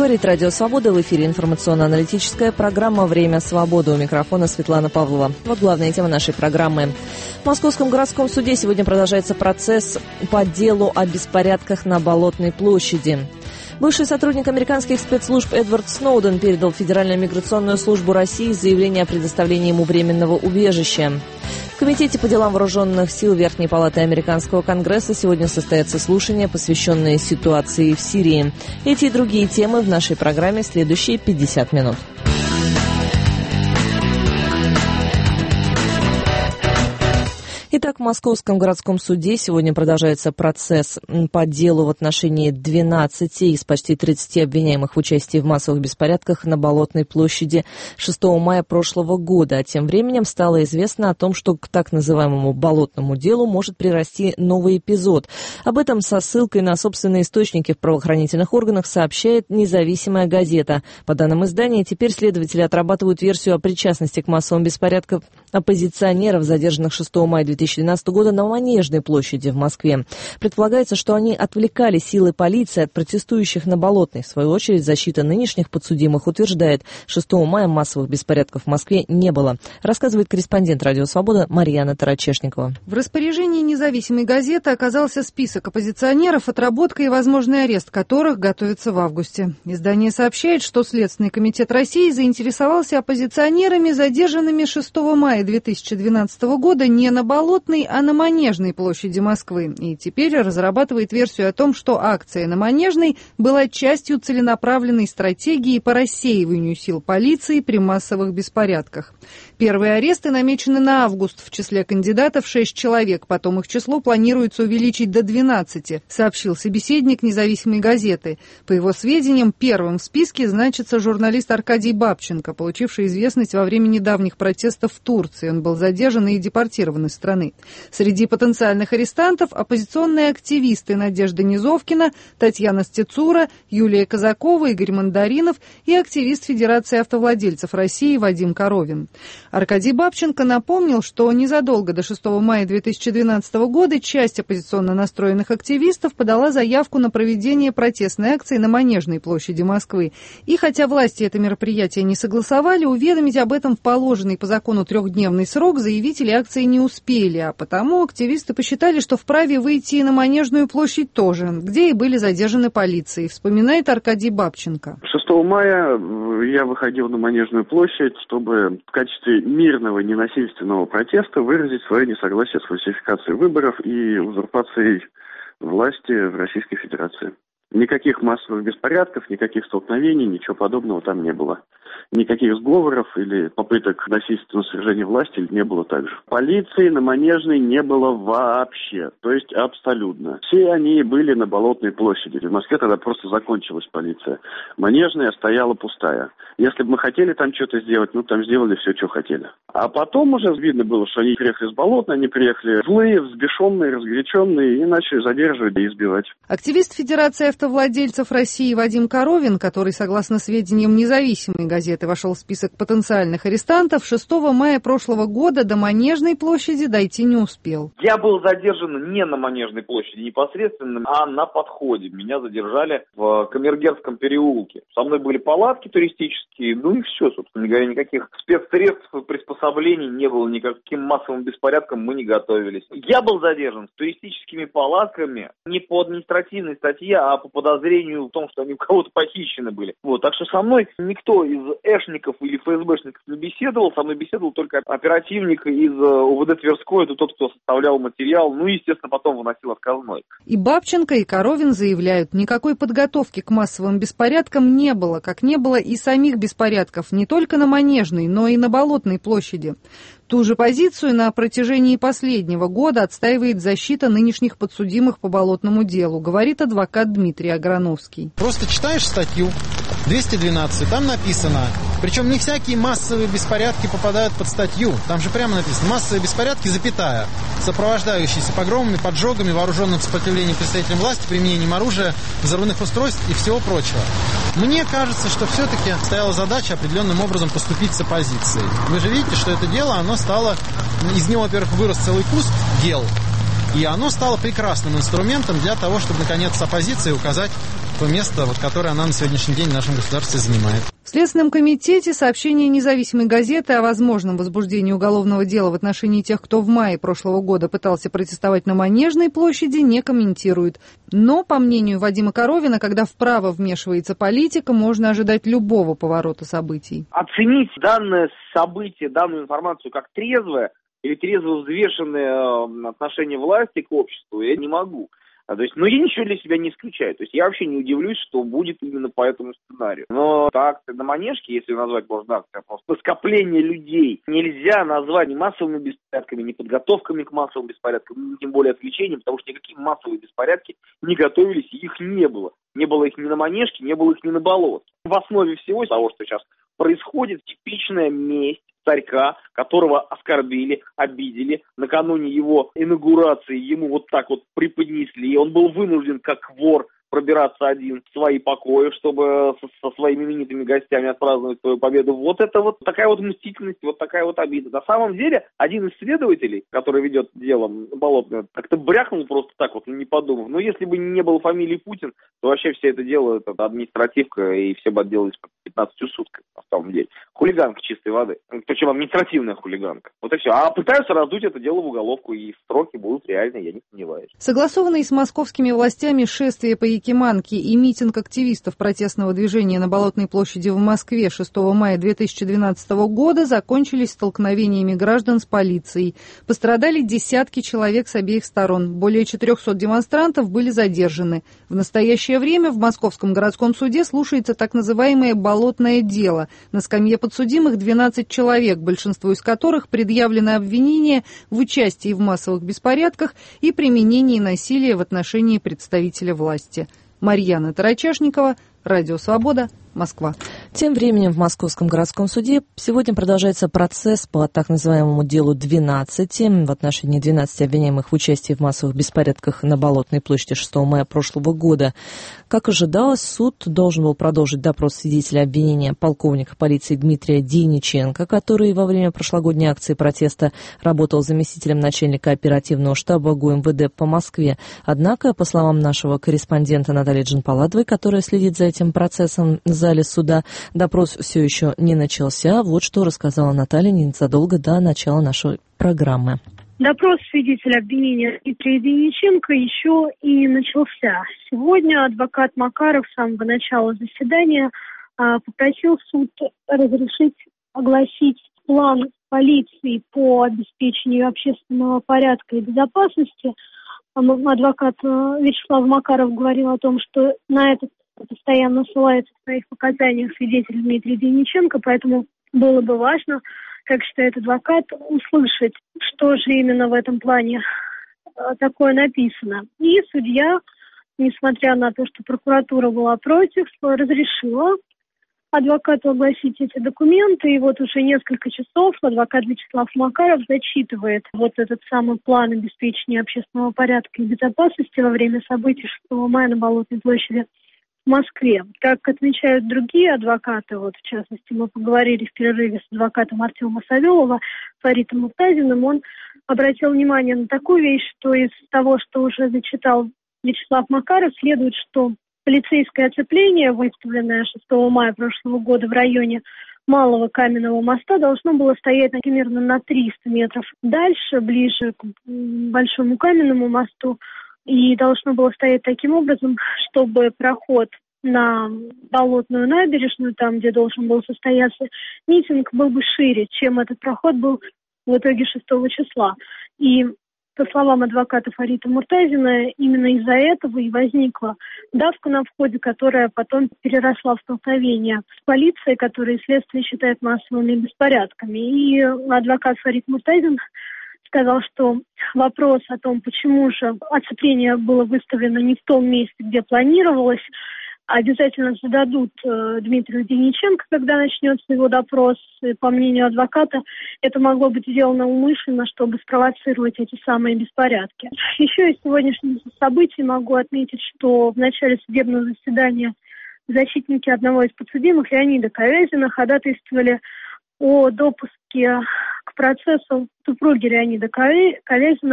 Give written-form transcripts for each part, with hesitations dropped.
Говорит Радио Свобода. В эфире информационно-аналитическая программа «Время свободы». У микрофона Светлана Павлова. Вот главная тема нашей программы. В Московском городском суде сегодня продолжается процесс по делу о беспорядках на Болотной площади. Бывший сотрудник американских спецслужб Эдвард Сноуден передал в Федеральную миграционную службу России заявление о предоставлении ему временного убежища. В Комитете по делам вооруженных сил Верхней палаты Американского конгресса сегодня состоятся слушания, посвященные ситуации в Сирии. Эти и другие темы в нашей программе следующие 50 минут. Итак, в Московском городском суде сегодня продолжается процесс по делу в отношении 12 из почти 30 обвиняемых в участии в массовых беспорядках на Болотной площади 6 мая прошлого года. А тем временем стало известно о том, что к так называемому болотному делу может прирасти новый эпизод. Об этом со ссылкой на собственные источники в правоохранительных органах сообщает независимая газета. По данным издания, теперь следователи отрабатывают версию о причастности к массовым беспорядкам оппозиционеров, задержанных 6 мая 2012 года на Манежной площади в Москве. Предполагается, что они отвлекали силы полиции от протестующих на Болотной. В свою очередь, защита нынешних подсудимых утверждает, 6 мая массовых беспорядков в Москве не было. Рассказывает корреспондент Радио Свобода Марьяна Тарачешникова. В распоряжении независимой газеты оказался список оппозиционеров, отработка и возможный арест которых готовится в августе. Издание сообщает, что Следственный комитет России заинтересовался оппозиционерами, задержанными 6 мая 2012 года не на Болотной, а на Манежной площади Москвы. И теперь разрабатывает версию о том, что акция на Манежной была частью целенаправленной стратегии по рассеиванию сил полиции при массовых беспорядках. Первые аресты намечены на август. В числе кандидатов 6 человек. Потом их число планируется увеличить до 12, сообщил собеседник независимой газеты. По его сведениям, первым в списке значится журналист Аркадий Бабченко, получивший известность во время недавних протестов в Турции. Он был задержан и депортирован из страны. Среди потенциальных арестантов оппозиционные активисты Надежда Низовкина, Татьяна Стецура, Юлия Казакова, Игорь Мандаринов и активист Федерации автовладельцев России Вадим Коровин. Аркадий Бабченко напомнил, что незадолго до 6 мая 2012 года часть оппозиционно настроенных активистов подала заявку на проведение протестной акции на Манежной площади Москвы. И хотя власти это мероприятие не согласовали, уведомить об этом в положенный по закону 3-дневный срок заявители акции не успели, а потому активисты посчитали, что вправе выйти на Манежную площадь тоже, где и были задержаны полицией, вспоминает Аркадий Бабченко. 6 мая я выходил на Манежную площадь, чтобы в качестве мирного ненасильственного протеста выразить свое несогласие с фальсификацией выборов и узурпацией власти в Российской Федерации. Никаких массовых беспорядков, никаких столкновений, ничего подобного там не было. Никаких сговоров или попыток насильственного свержения власти не было также. Полиции на Манежной не было вообще, то есть абсолютно. Все они были на Болотной площади. В Москве тогда просто закончилась полиция. Манежная стояла пустая. Если бы мы хотели там что-то сделать, там сделали все, что хотели. А потом уже видно было, что они приехали с Болотной, они приехали злые, взбешенные, разгоряченные и начали задерживать и избивать. Активист Федерации автовладельцев России Вадим Коровин, который, согласно сведениям независимой газеты, вошел в список потенциальных арестантов, 6 мая прошлого года до Манежной площади дойти не успел. Я был задержан не на Манежной площади непосредственно, а на подходе. Меня задержали в Камергерском переулке. Со мной были палатки туристические, и все, собственно говоря, никаких спецсредств, приспособлений не было, никаким массовым беспорядкам мы не готовились. Я был задержан с туристическими палатками не по административной статье, а по подозрению в том, что они у кого-то похищены были. Так что со мной никто из эшников или ФСБшников не беседовал, со мной беседовал только оперативник из УВД Тверской, это тот, кто составлял материал, естественно, потом выносил отказной. И Бабченко, и Коровин заявляют, никакой подготовки к массовым беспорядкам не было, как не было и самих беспорядков, не только на Манежной, но и на Болотной площади. Ту же позицию на протяжении последнего года отстаивает защита нынешних подсудимых по болотному делу, говорит адвокат Дмитрий Аграновский. Просто читаешь статью 212, там написано, причем не всякие массовые беспорядки попадают под статью, там же прямо написано массовые беспорядки, запятая, сопровождающиеся погромами, поджогами, вооруженным сопротивлением представителям власти, применением оружия, взрывных устройств и всего прочего. Мне кажется, что все-таки стояла задача определенным образом поступить с оппозицией. Вы же видите, что это дело, оно стало, из него, во-первых, вырос целый куст дел, и оно стало прекрасным инструментом для того, чтобы, наконец, с оппозицией указать то место, которое она на сегодняшний день в нашем государстве занимает. В Следственном комитете сообщение независимой газеты о возможном возбуждении уголовного дела в отношении тех, кто в мае прошлого года пытался протестовать на Манежной площади, не комментирует. Но, по мнению Вадима Коровина, когда вправо вмешивается политика, можно ожидать любого поворота событий. Оценить данное событие, данную информацию как трезвое или трезво взвешенное отношение власти к обществу я не могу. То есть, я ничего для себя не исключаю. То есть я вообще не удивлюсь, что будет именно по этому сценарию. Но акция на Манежке, если назвать можно акция, просто скопление людей нельзя назвать ни массовыми беспорядками, ни подготовками к массовым беспорядкам, ни тем более отвлечением, потому что никакие массовые беспорядки не готовились, и их не было. Не было их ни на Манежке, не было их ни на Болотке. В основе всего того, что сейчас происходит, типичная месть царька, которого оскорбили, обидели. Накануне его инаугурации ему вот так вот преподнесли. Он был вынужден, как вор, пробираться один в свои покои, чтобы со своими именитыми гостями отпраздновать свою победу. Вот это вот такая вот мстительность, вот такая вот обида. На самом деле, один из следователей, который ведет дело Болотное, как-то брякнул просто так вот, не подумав. Но если бы не было фамилии Путин, то вообще все это дело, это административка, и все бы отделались по 15 сутками, на самом деле. Хулиганка чистой воды. Причем административная хулиганка. Вот и все. А пытаются раздуть это дело в уголовку, и сроки будут реальные, я не сомневаюсь. Согласованные с московскими властями шествие по Якиманке и митинг активистов протестного движения на Болотной площади в Москве 6 мая 2012 года закончились столкновениями граждан с полицией. Пострадали десятки человек с обеих сторон. Более 400 демонстрантов были задержаны. В настоящее время в Московском городском суде слушается так называемое «болотное дело». На скамье подсудимых 12 человек, большинству из которых предъявлено обвинение в участии в массовых беспорядках и применении насилия в отношении представителя власти. Марьяна Тарачашникова, Радио Свобода, Москва. Тем временем в Московском городском суде сегодня продолжается процесс по так называемому делу 12 в отношении 12 обвиняемых в участии в массовых беспорядках на Болотной площади 6 мая прошлого года. Как ожидалось, суд должен был продолжить допрос свидетеля обвинения полковника полиции Дмитрия Дейниченко, который во время прошлогодней акции протеста работал заместителем начальника оперативного штаба ГУМВД по Москве. Однако, по словам нашего корреспондента Натальи Джанпаладовой, которая следит за этим процессом в зале суда, допрос все еще не начался. Вот что рассказала Наталья незадолго до начала нашей программы. Допрос свидетеля обвинения Дмитрия Дейниченко еще и не начался. Сегодня адвокат Макаров с самого начала заседания попросил суд разрешить огласить план полиции по обеспечению общественного порядка и безопасности. Адвокат Вячеслав Макаров говорил о том, что на это постоянно ссылается в своих показаниях свидетель Дмитрий Дейниченко, поэтому было бы важно, как считает адвокат, услышать, что же именно в этом плане такое написано. И судья, несмотря на то, что прокуратура была против, разрешила адвокату огласить эти документы. И вот уже несколько часов адвокат Вячеслав Макаров зачитывает вот этот самый план обеспечения общественного порядка и безопасности во время событий 6 мая на Болотной площади в Москве. Как отмечают другие адвокаты, вот в частности мы поговорили в перерыве с адвокатом Артема Савелова, Фаритом Муртазиным, он обратил внимание на такую вещь, что из того, что уже зачитал Вячеслав Макаров, следует, что полицейское оцепление, выставленное 6 мая прошлого года в районе Малого Каменного моста, должно было стоять примерно на 300 метров дальше, ближе к Большому Каменному мосту, и должно было стоять таким образом, чтобы проход на Болотную набережную, там, где должен был состояться митинг, был бы шире, чем этот проход был в итоге 6 числа. И, по словам адвоката Фарита Муртазина, именно из-за этого и возникла давка на входе, которая потом переросла в столкновение с полицией, которую следствие считает массовыми беспорядками. И адвокат Фарит Муртазин сказал, что вопрос о том, почему же оцепление было выставлено не в том месте, где планировалось, обязательно зададут Дмитрию Дейниченко, когда начнется его допрос. И, по мнению адвоката, это могло быть сделано умышленно, чтобы спровоцировать эти самые беспорядки. Еще из сегодняшних событий могу отметить, что в начале судебного заседания защитники одного из подсудимых, Леонида Ковязина, ходатайствовали о допуске к процессу супруги Леонида Ковязина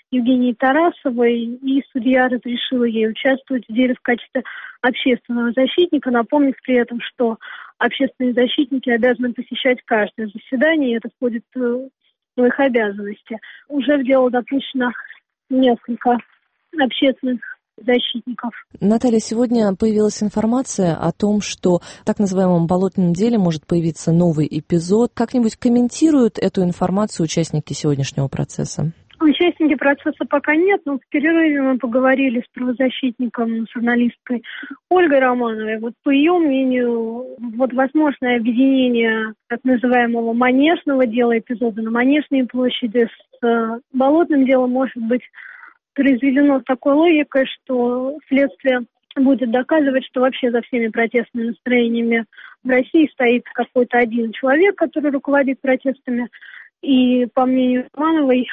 Евгении Тарасовой, и судья разрешила ей участвовать в деле в качестве общественного защитника, напомнив при этом, что общественные защитники обязаны посещать каждое заседание, и это входит в их обязанности. Уже в дело допущено несколько общественных защитников. Наталья, сегодня появилась информация о том, что в так называемом болотном деле может появиться новый эпизод. Как-нибудь комментируют эту информацию участники сегодняшнего процесса? Участники процесса пока нет, но в перерыве мы поговорили с правозащитником, журналисткой Ольгой Романовой. Вот по ее мнению, возможное объединение так называемого манежного дела, эпизода на Манежной площади с болотным делом может быть произведено с такой логикой, что следствие будет доказывать, что вообще за всеми протестными настроениями в России стоит какой-то один человек, который руководит протестами. И, по мнению Романовой,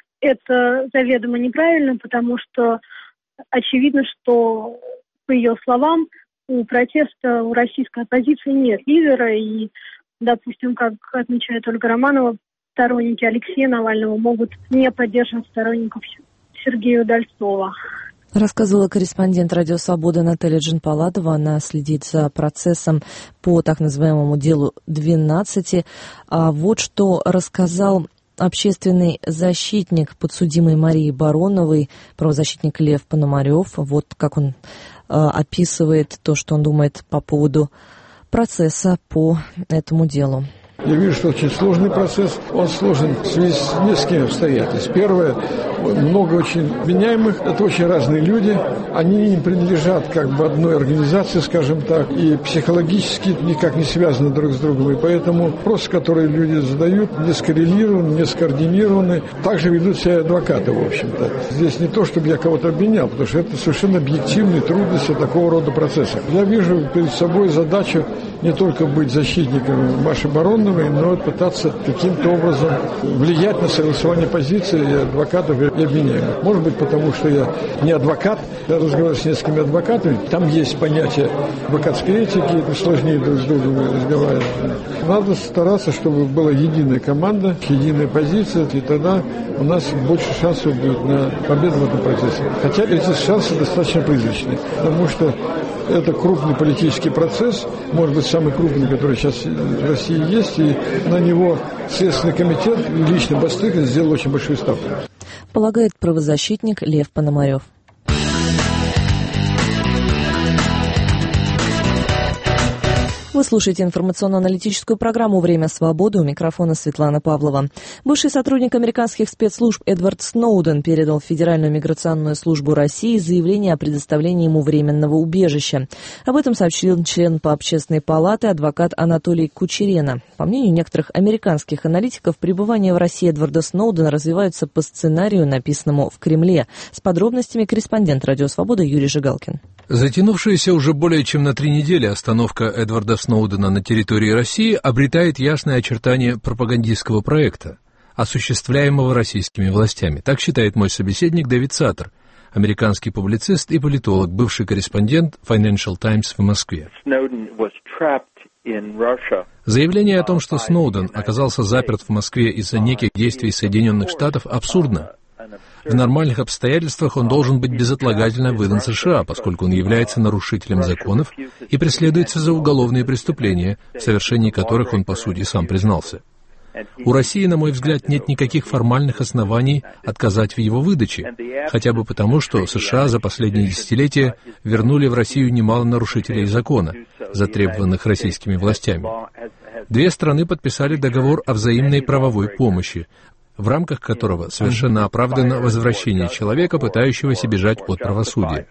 это заведомо неправильно, потому что очевидно, что, по ее словам, у протеста, у российской оппозиции нет лидера. И, допустим, как отмечает Ольга Романова, сторонники Алексея Навального могут не поддерживать сторонников Сергея Удальцова. Рассказывала корреспондент «Радио Свобода» Наталья Джанпаладова. Она следит за процессом по так называемому делу 12. А вот что рассказал общественный защитник подсудимой Марии Бароновой, правозащитник Лев Пономарев. Вот как он описывает то, что он думает по поводу процесса по этому делу. Я вижу, что очень сложный процесс. Он сложен в связи с несколькими обстоятельствами. Первое, много очень обвиняемых. Это очень разные люди. Они не принадлежат как бы одной организации, скажем так, и психологически никак не связаны друг с другом. И поэтому вопросы, которые люди задают, не скоррелированы, не скоординированы. Также ведут себя адвокаты, в общем-то. Здесь не то, чтобы я кого-то обвинял, потому что это совершенно объективные трудности такого рода процессов. Я вижу перед собой задачу не только быть защитником Маши Бароновой, но пытаться каким-то образом влиять на согласование позиций адвокатов и обвиняемых. Может быть, потому что я не адвокат, я разговариваю с несколькими адвокатами, там есть понятие адвокатской этики, сложнее друг с другом разговаривать. Надо стараться, чтобы была единая команда, единая позиция, и тогда у нас больше шансов будет на победу в этом процессе. Хотя эти шансы достаточно призрачные, потому что это крупный политический процесс, может быть, самый крупный, который сейчас в России есть, и на него Следственный комитет, лично Бастыгин, сделал очень большую ставку. Полагает правозащитник Лев Пономарев. Вы слушаете информационно-аналитическую программу «Время свободы». У микрофона Светлана Павлова. Бывший сотрудник американских спецслужб Эдвард Сноуден передал в Федеральную миграционную службу России заявление о предоставлении ему временного убежища. Об этом сообщил член по Общественной палате адвокат Анатолий Кучерена. По мнению некоторых американских аналитиков, пребывание в России Эдварда Сноудена развивается по сценарию, написанному в Кремле. С подробностями корреспондент «Радио Свобода» Юрий Жигалкин. Затянувшаяся уже более чем на 3 недели остановка Эдварда Сноудена на территории России обретает ясные очертания пропагандистского проекта, осуществляемого российскими властями. Так считает мой собеседник Дэвид Саттер, американский публицист и политолог, бывший корреспондент Financial Times в Москве. Заявление о том, что Сноуден оказался заперт в Москве из-за неких действий Соединенных Штатов, абсурдно. В нормальных обстоятельствах он должен быть безотлагательно выдан США, поскольку он является нарушителем законов и преследуется за уголовные преступления, в совершении которых он, по сути, сам признался. У России, на мой взгляд, нет никаких формальных оснований отказать в его выдаче, хотя бы потому, что США за последние десятилетия вернули в Россию немало нарушителей закона, затребованных российскими властями. 2 страны подписали договор о взаимной правовой помощи, в рамках которого совершенно оправдано возвращение человека, пытающегося бежать от правосудия.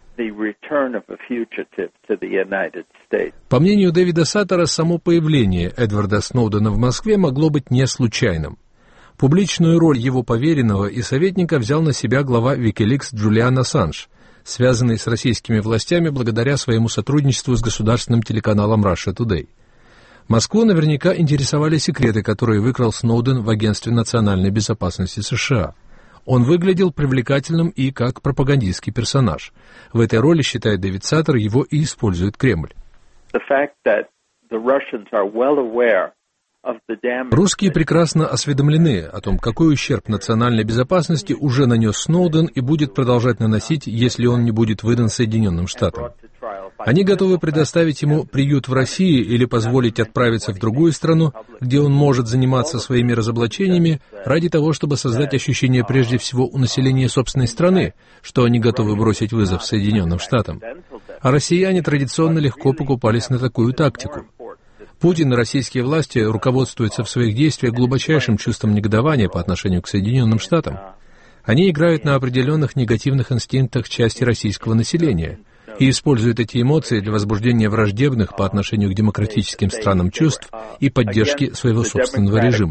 По мнению Дэвида Саттера, само появление Эдварда Сноудена в Москве могло быть не случайным. Публичную роль его поверенного и советника взял на себя глава Wikileaks Джулиан Ассанж, связанный с российскими властями благодаря своему сотрудничеству с государственным телеканалом Russia Today. Москву наверняка интересовали секреты, которые выкрал Сноуден в Агентстве национальной безопасности США. Он выглядел привлекательным и как пропагандистский персонаж. В этой роли, считает Дэвид Саттер, его и использует Кремль. Русские прекрасно осведомлены о том, какой ущерб национальной безопасности уже нанес Сноуден и будет продолжать наносить, если он не будет выдан Соединенным Штатам. Они готовы предоставить ему приют в России или позволить отправиться в другую страну, где он может заниматься своими разоблачениями, ради того, чтобы создать ощущение прежде всего у населения собственной страны, что они готовы бросить вызов Соединенным Штатам. А россияне традиционно легко покупались на такую тактику. Путин и российские власти руководствуются в своих действиях глубочайшим чувством негодования по отношению к Соединенным Штатам. Они играют на определенных негативных инстинктах части российского населения и используют эти эмоции для возбуждения враждебных по отношению к демократическим странам чувств и поддержки своего собственного режима.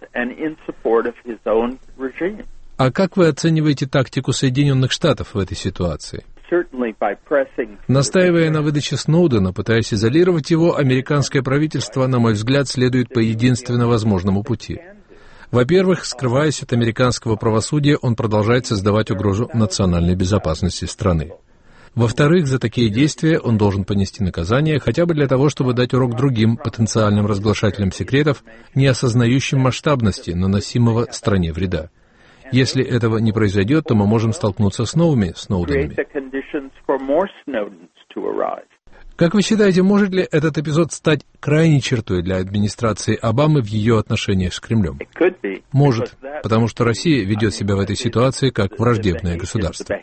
А как вы оцениваете тактику Соединенных Штатов в этой ситуации? Настаивая на выдаче Сноудена, пытаясь изолировать его, американское правительство, на мой взгляд, следует по единственно возможному пути. Во-первых, скрываясь от американского правосудия, он продолжает создавать угрозу национальной безопасности страны. Во-вторых, за такие действия он должен понести наказание, хотя бы для того, чтобы дать урок другим потенциальным разглашателям секретов, не осознающим масштабности наносимого стране вреда. Если этого не произойдет, то мы можем столкнуться с новыми Сноуденами. Как вы считаете, может ли этот эпизод стать крайней чертой для администрации Обамы в ее отношениях с Кремлем? Может, потому что Россия ведет себя в этой ситуации как враждебное государство.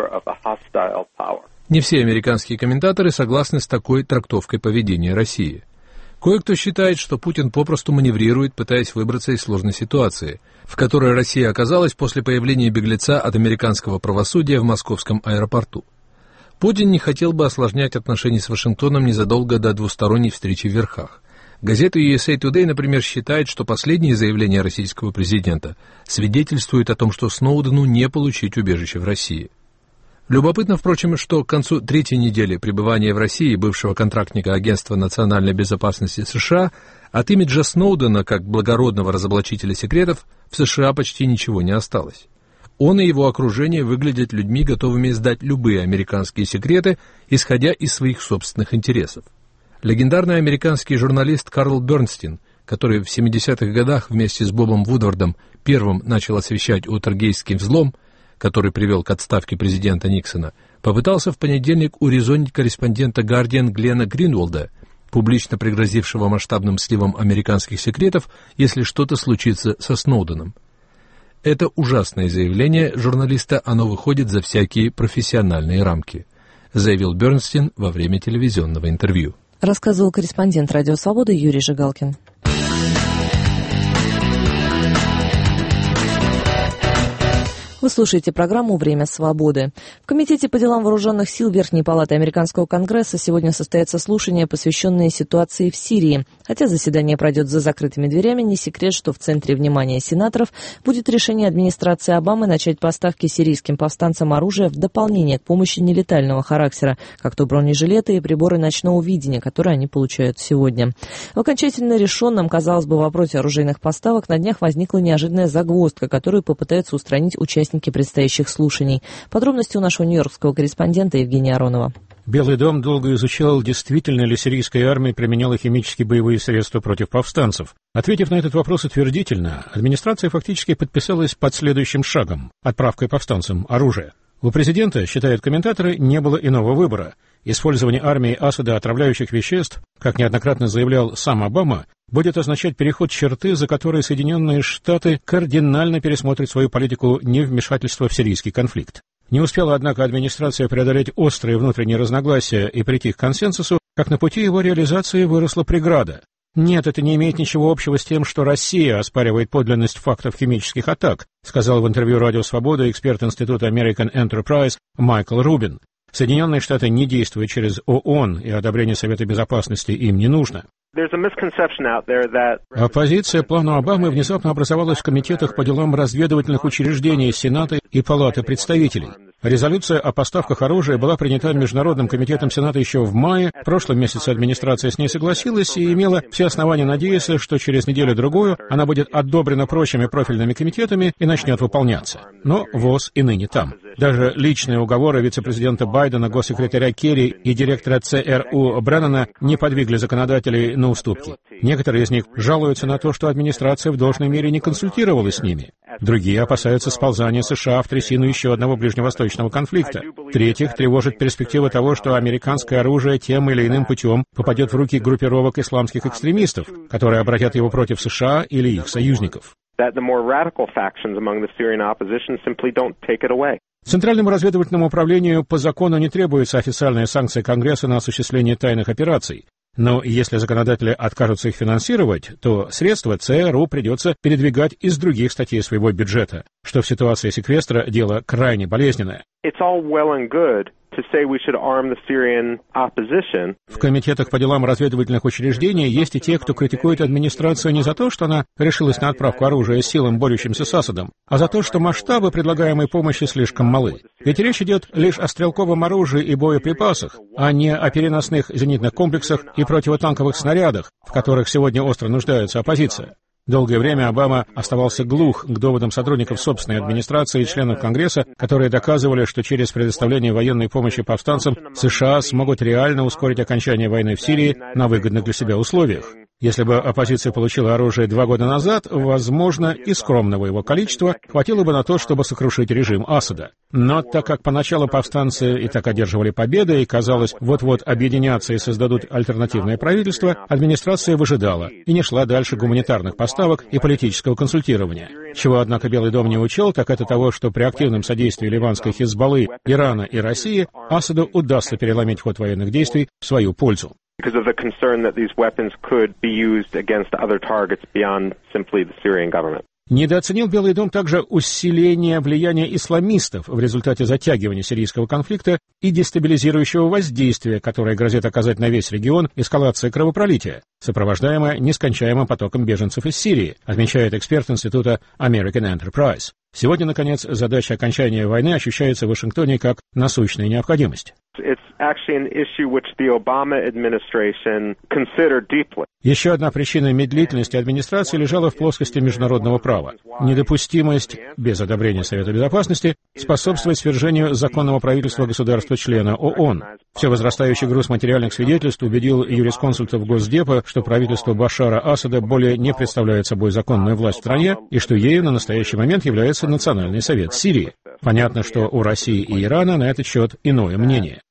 Не все американские комментаторы согласны с такой трактовкой поведения России. Кое-кто считает, что Путин попросту маневрирует, пытаясь выбраться из сложной ситуации, в которой Россия оказалась после появления беглеца от американского правосудия в московском аэропорту. Путин не хотел бы осложнять отношения с Вашингтоном незадолго до двусторонней встречи в верхах. Газета USA Today, например, считает, что последние заявления российского президента свидетельствуют о том, что Сноудену не получить убежище в России. Любопытно, впрочем, что к концу третьей недели пребывания в России бывшего контрактника Агентства национальной безопасности США от имиджа Сноудена как благородного разоблачителя секретов в США почти ничего не осталось. Он и его окружение выглядят людьми, готовыми сдать любые американские секреты, исходя из своих собственных интересов. Легендарный американский журналист Карл Бернстин, который в 70-х годах вместе с Бобом Вудвардом первым начал освещать уотергейтский взлом, который привел к отставке президента Никсона, попытался в понедельник урезонить корреспондента «Гардиан» Глена Гринволда, публично пригрозившего масштабным сливом американских секретов, если что-то случится со Сноуденом. Это ужасное заявление журналиста, оно выходит за всякие профессиональные рамки, заявил Бернстин во время телевизионного интервью. Рассказывал корреспондент «Радио Свобода» Юрий Жигалкин. Вы слушаете программу «Время свободы». В Комитете по делам вооруженных сил Верхней палаты Американского конгресса сегодня состоятся слушания, посвященные ситуации в Сирии. Хотя заседание пройдет за закрытыми дверями, не секрет, что в центре внимания сенаторов будет решение администрации Обамы начать поставки сирийским повстанцам оружия в дополнение к помощи нелетального характера, как то бронежилеты и приборы ночного видения, которые они получают сегодня. В окончательно решенном, казалось бы, вопросе оружейных поставок на днях возникла неожиданная загвоздка, которую попытаются устранить участники предстоящих слушаний. Подробности у нашего нью-йоркского корреспондента Евгения Аронова. Белый дом долго изучал, действительно ли сирийская армия применяла химические боевые средства против повстанцев. Ответив на этот вопрос утвердительно, администрация фактически подписалась под следующим шагом – отправкой повстанцам оружия. У президента, считают комментаторы, не было иного выбора. Использование армией Асада отравляющих веществ, как неоднократно заявлял сам Обама, будет означать переход черты, за которой Соединенные Штаты кардинально пересмотрят свою политику невмешательства в сирийский конфликт. Не успела, однако, администрация преодолеть острые внутренние разногласия и прийти к консенсусу, как на пути его реализации выросла преграда. Нет, это не имеет ничего общего с тем, что Россия оспаривает подлинность фактов химических атак, сказал в интервью «Радио Свобода» эксперт Института American Enterprise Майкл Рубин. Соединенные Штаты не действуют через ООН, и одобрение Совета Безопасности им не нужно. Оппозиция плану Обамы внезапно образовалась в комитетах по делам разведывательных учреждений Сената и Палаты представителей. Резолюция о поставках оружия была принята Международным комитетом Сената еще в мае. В прошлом месяце администрация с ней согласилась и имела все основания надеяться, что через неделю-другую она будет одобрена прочими профильными комитетами и начнет выполняться. Но ВОЗ и ныне там. Даже личные уговоры вице-президента Байдена, госсекретаря Керри и директора ЦРУ Бреннана не подвигли законодателей на уступки. Некоторые из них жалуются на то, что администрация в должной мере не консультировалась с ними. Другие опасаются сползания США в трясину еще одного ближневосточного конфликта. Третьих тревожит перспектива того, что американское оружие тем или иным путем попадет в руки группировок исламских экстремистов, которые обратят его против США или их союзников. Центральному разведывательному управлению по закону не требуется официальная санкция Конгресса на осуществление тайных операций. Но если законодатели откажутся их финансировать, то средства ЦРУ придется передвигать из других статей своего бюджета, что в ситуации секвестра дело крайне болезненное. В комитетах по делам разведывательных учреждений есть и те, кто критикует администрацию не за то, что она решилась на отправку оружия силам, борющимся с Асадом, а за то, что масштабы предлагаемой помощи слишком малы. Ведь речь идет лишь о стрелковом оружии и боеприпасах, а не о переносных зенитных комплексах и противотанковых снарядах, в которых сегодня остро нуждается оппозиция. Долгое время Обама оставался глух к доводам сотрудников собственной администрации и членов Конгресса, которые доказывали, что через предоставление военной помощи повстанцам США смогут реально ускорить окончание войны в Сирии на выгодных для себя условиях. Если бы оппозиция получила оружие 2 года назад, возможно, и скромного его количества хватило бы на то, чтобы сокрушить режим Асада. Но так как поначалу повстанцы и так одерживали победы и, казалось, вот-вот объединятся и создадут альтернативное правительство, администрация выжидала и не шла дальше гуманитарных поставок и политического консультирования. Чего, однако, Белый дом не учел, так это того, что при активном содействии ливанской Хизбаллы, Ирана и России Асаду удастся переломить ход военных действий в свою пользу. Because of the concern that these weapons could be used against other targets beyond simply the Syrian government. Недооценил Белый дом также усиление влияния исламистов в результате затягивания сирийского конфликта и дестабилизирующего воздействия, которое грозит оказать на весь регион эскалация кровопролития, сопровождаемая нескончаемым потоком беженцев из Сирии, отмечает эксперт Института American Enterprise. Сегодня, наконец, задача окончания войны ощущается в Вашингтоне как насущная необходимость. Еще одна причина медлительности администрации лежала в плоскости международного права. Недопустимость, без одобрения Совета Безопасности, способствовать свержению законного правительства государства-члена ООН. Все возрастающий груз материальных свидетельств убедил юрисконсультов Госдепа, что правительство Башара Асада более не представляет собой законную власть в стране и что ею на настоящий момент является Национальный совет Сирии. Понятно, что у России и Ирана на этот счет иное мнение.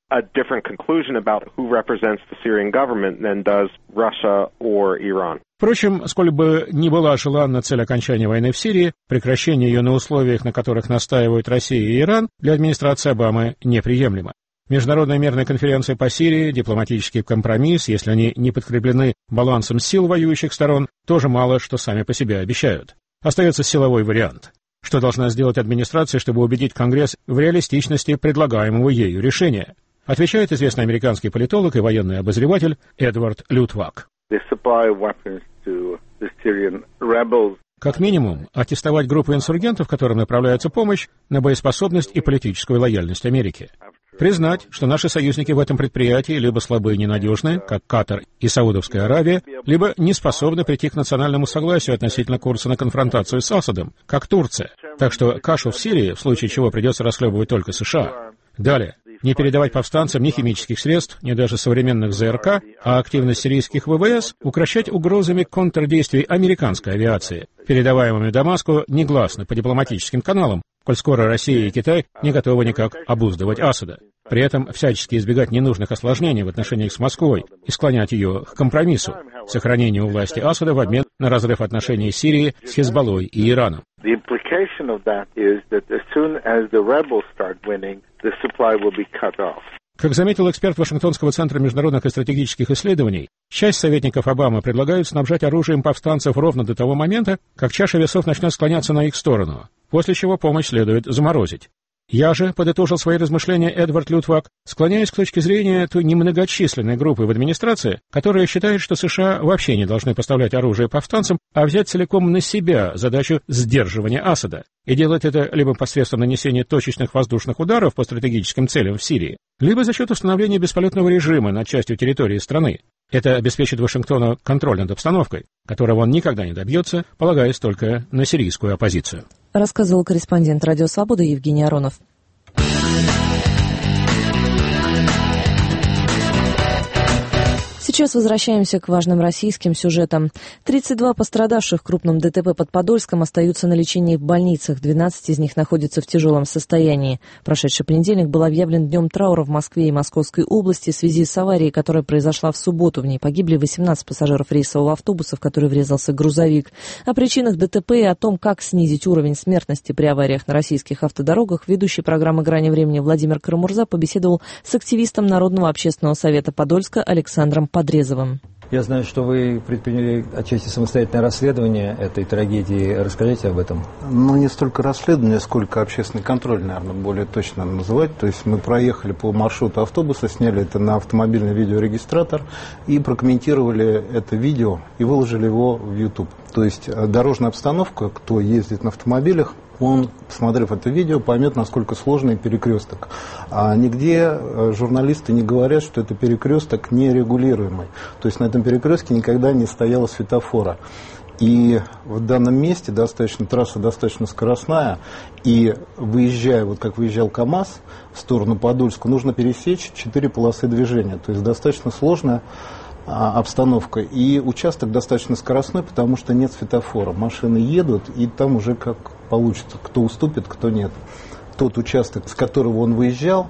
Впрочем, сколь бы ни была желанна цель окончания войны в Сирии, прекращение ее на условиях, на которых настаивают Россия и Иран, для администрации Обамы неприемлемо. Международная мирная конференция по Сирии, дипломатический компромисс, если они не подкреплены балансом сил воюющих сторон, тоже мало что сами по себе обещают. Остается силовой вариант. Что должна сделать администрация, чтобы убедить Конгресс в реалистичности предлагаемого ею решения? Отвечает известный американский политолог и военный обозреватель Эдвард Лютвак. Как минимум, аттестовать группы инсургентов, которым направляется помощь, на боеспособность и политическую лояльность Америки. Признать, что наши союзники в этом предприятии либо слабы и ненадежны, как Катар и Саудовская Аравия, либо не способны прийти к национальному согласию относительно курса на конфронтацию с Асадом, как Турция. Так что кашу в Сирии, в случае чего придется расхлебывать только США. Далее. Не передавать повстанцам ни химических средств, ни даже современных ЗРК, а активность сирийских ВВС укращать угрозами контрдействий американской авиации, передаваемыми Дамаску негласно по дипломатическим каналам, коль скоро Россия и Китай не готовы никак обуздывать Асада. При этом всячески избегать ненужных осложнений в отношениях с Москвой и склонять ее к компромиссу, сохранению власти Асада в обмен на разрыв отношений Сирии с Хизбаллой и Ираном. Как заметил эксперт Вашингтонского центра международных и стратегических исследований, часть советников Обамы предлагают снабжать оружием повстанцев ровно до того момента, как чаша весов начнет склоняться на их сторону, после чего помощь следует заморозить. Я же, подытожил свои размышления Эдвард Лютвак, склоняюсь к точке зрения той немногочисленной группы в администрации, которая считает, что США вообще не должны поставлять оружие повстанцам, а взять целиком на себя задачу сдерживания Асада. И делает это либо посредством нанесения точечных воздушных ударов по стратегическим целям в Сирии, либо за счет установления бесполетного режима над частью территории страны. Это обеспечит Вашингтону контроль над обстановкой, которого он никогда не добьется, полагаясь только на сирийскую оппозицию. Рассказывал корреспондент «Радио Свобода» Евгений Аронов. Сейчас возвращаемся к важным российским сюжетам. 32 пострадавших в крупном ДТП под Подольском остаются на лечении в больницах. 12 из них находятся в тяжелом состоянии. Прошедший понедельник был объявлен днем траура в Москве и Московской области в связи с аварией, которая произошла в субботу. В ней погибли 18 пассажиров рейсового автобуса, в который врезался грузовик. О причинах ДТП и о том, как снизить уровень смертности при авариях на российских автодорогах, ведущий программы «Грани времени» Владимир Карамурза побеседовал с активистом Народного общественного совета Подольска Александром Подрезовым. Я знаю, что вы предприняли отчасти самостоятельное расследование этой трагедии. Расскажите об этом. Не столько расследование, сколько общественный контроль, наверное, более точно называть. То есть мы проехали по маршруту автобуса, сняли это на автомобильный видеорегистратор и прокомментировали это видео и выложили его в YouTube. То есть дорожная обстановка, кто ездит на автомобилях, он, посмотрев это видео, поймет, насколько сложный перекресток. А нигде журналисты не говорят, что это перекресток нерегулируемый. То есть на этом перекрестке никогда не стояло светофора. И в данном месте трасса достаточно скоростная, и выезжая, вот как выезжал КАМАЗ в сторону Подольска, нужно пересечь 4 полосы движения. То есть достаточно сложная обстановка. И участок достаточно скоростной, потому что нет светофора. Машины едут, и там уже как получится, кто уступит, кто нет. Тот участок, с которого он выезжал,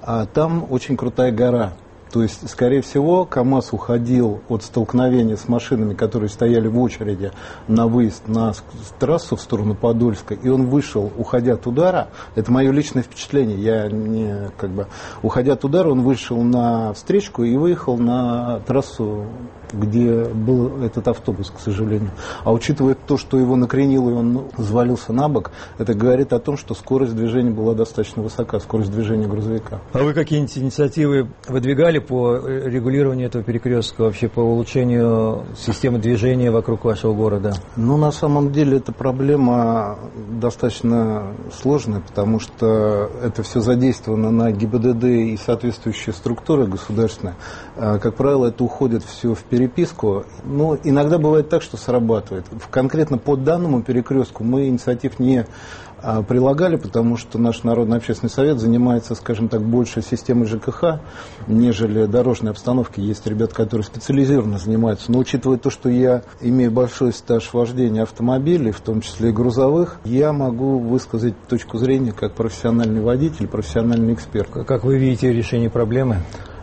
там очень крутая гора. То есть, скорее всего, КАМАЗ уходил от столкновения с машинами, которые стояли в очереди на выезд на трассу в сторону Подольска, и он вышел, уходя от удара, это мое личное впечатление, уходя от удара, он вышел на встречку и выехал на трассу, где был этот автобус, к сожалению. А учитывая то, что его накренило и он завалился на бок, это говорит о том, что скорость движения была достаточно высока, скорость движения грузовика. А вы какие-нибудь инициативы выдвигали по регулированию этого перекрестка, вообще по улучшению системы движения вокруг вашего города? На самом деле эта проблема достаточно сложная, потому что это все задействовано на ГИБДД и соответствующие структуры государственные. Как правило, это уходит все в переписку. Иногда бывает так, что срабатывает. Конкретно по данному перекрестку мы инициатив не прилагали, потому что наш Народный общественный совет занимается, скажем так, больше системой ЖКХ, нежели дорожной обстановки. Есть ребята, которые специализированно занимаются. Но учитывая то, что я имею большой стаж вождения автомобилей, в том числе и грузовых, я могу высказать точку зрения как профессиональный водитель, профессиональный эксперт. Как вы видите решение проблемы?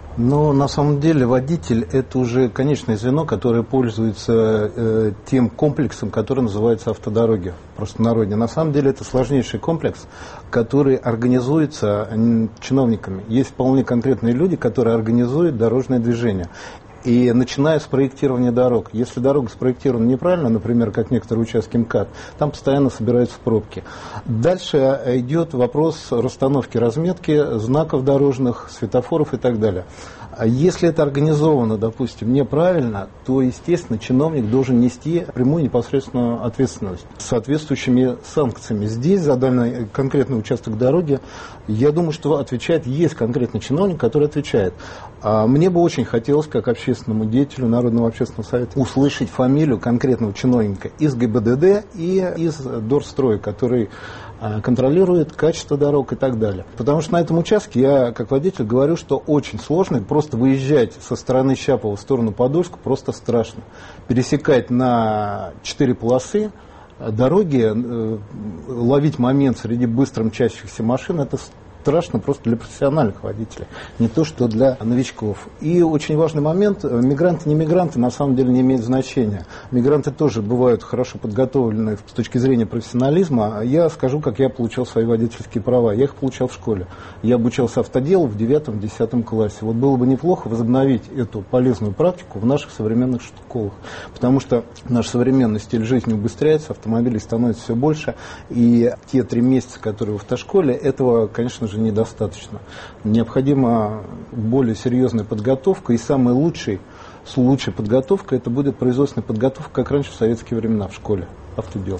На самом деле водитель – это уже конечное звено, которое пользуется тем комплексом, который называется автодороги, простонародье. На самом деле это сложнейший комплекс, который организуется чиновниками. Есть вполне конкретные люди, которые организуют дорожное движение. И начиная с проектирования дорог. Если дорога спроектирована неправильно, например, как некоторые участки МКАД, там постоянно собираются пробки. Дальше идет вопрос расстановки разметки, знаков дорожных, светофоров и так далее. Если это организовано, допустим, неправильно, то, естественно, чиновник должен нести прямую непосредственную ответственность с соответствующими санкциями. Здесь за данный конкретный участок дороги, я думаю, что есть конкретный чиновник, который отвечает. Мне бы очень хотелось, как общественному деятелю Народного общественного совета, услышать фамилию конкретного чиновника из ГИБДД и из Дорстроя, который контролирует качество дорог и так далее. Потому что на этом участке я, как водитель, говорю, что очень сложно. Просто выезжать со стороны Щапова в сторону Подольска просто страшно. Пересекать на 4 полосы дороги, ловить момент среди быстро мчащихся машин, это страшно просто для профессиональных водителей, не то что для новичков. И очень важный момент, мигранты, не мигранты, на самом деле не имеет значения. Мигранты тоже бывают хорошо подготовлены с точки зрения профессионализма. Я скажу, как я получал свои водительские права. Я их получал в школе. Я обучался автоделу в 9-10 классе. Вот было бы неплохо возобновить эту полезную практику в наших современных школах. Потому что наш современный стиль жизни убыстряется, автомобилей становится все больше. И те 3 месяца, которые в автошколе, этого, конечно же, недостаточно. Необходима более серьезная подготовка, и самый лучшая подготовка это будет производственная подготовка, как раньше в советские времена в школе, автодел.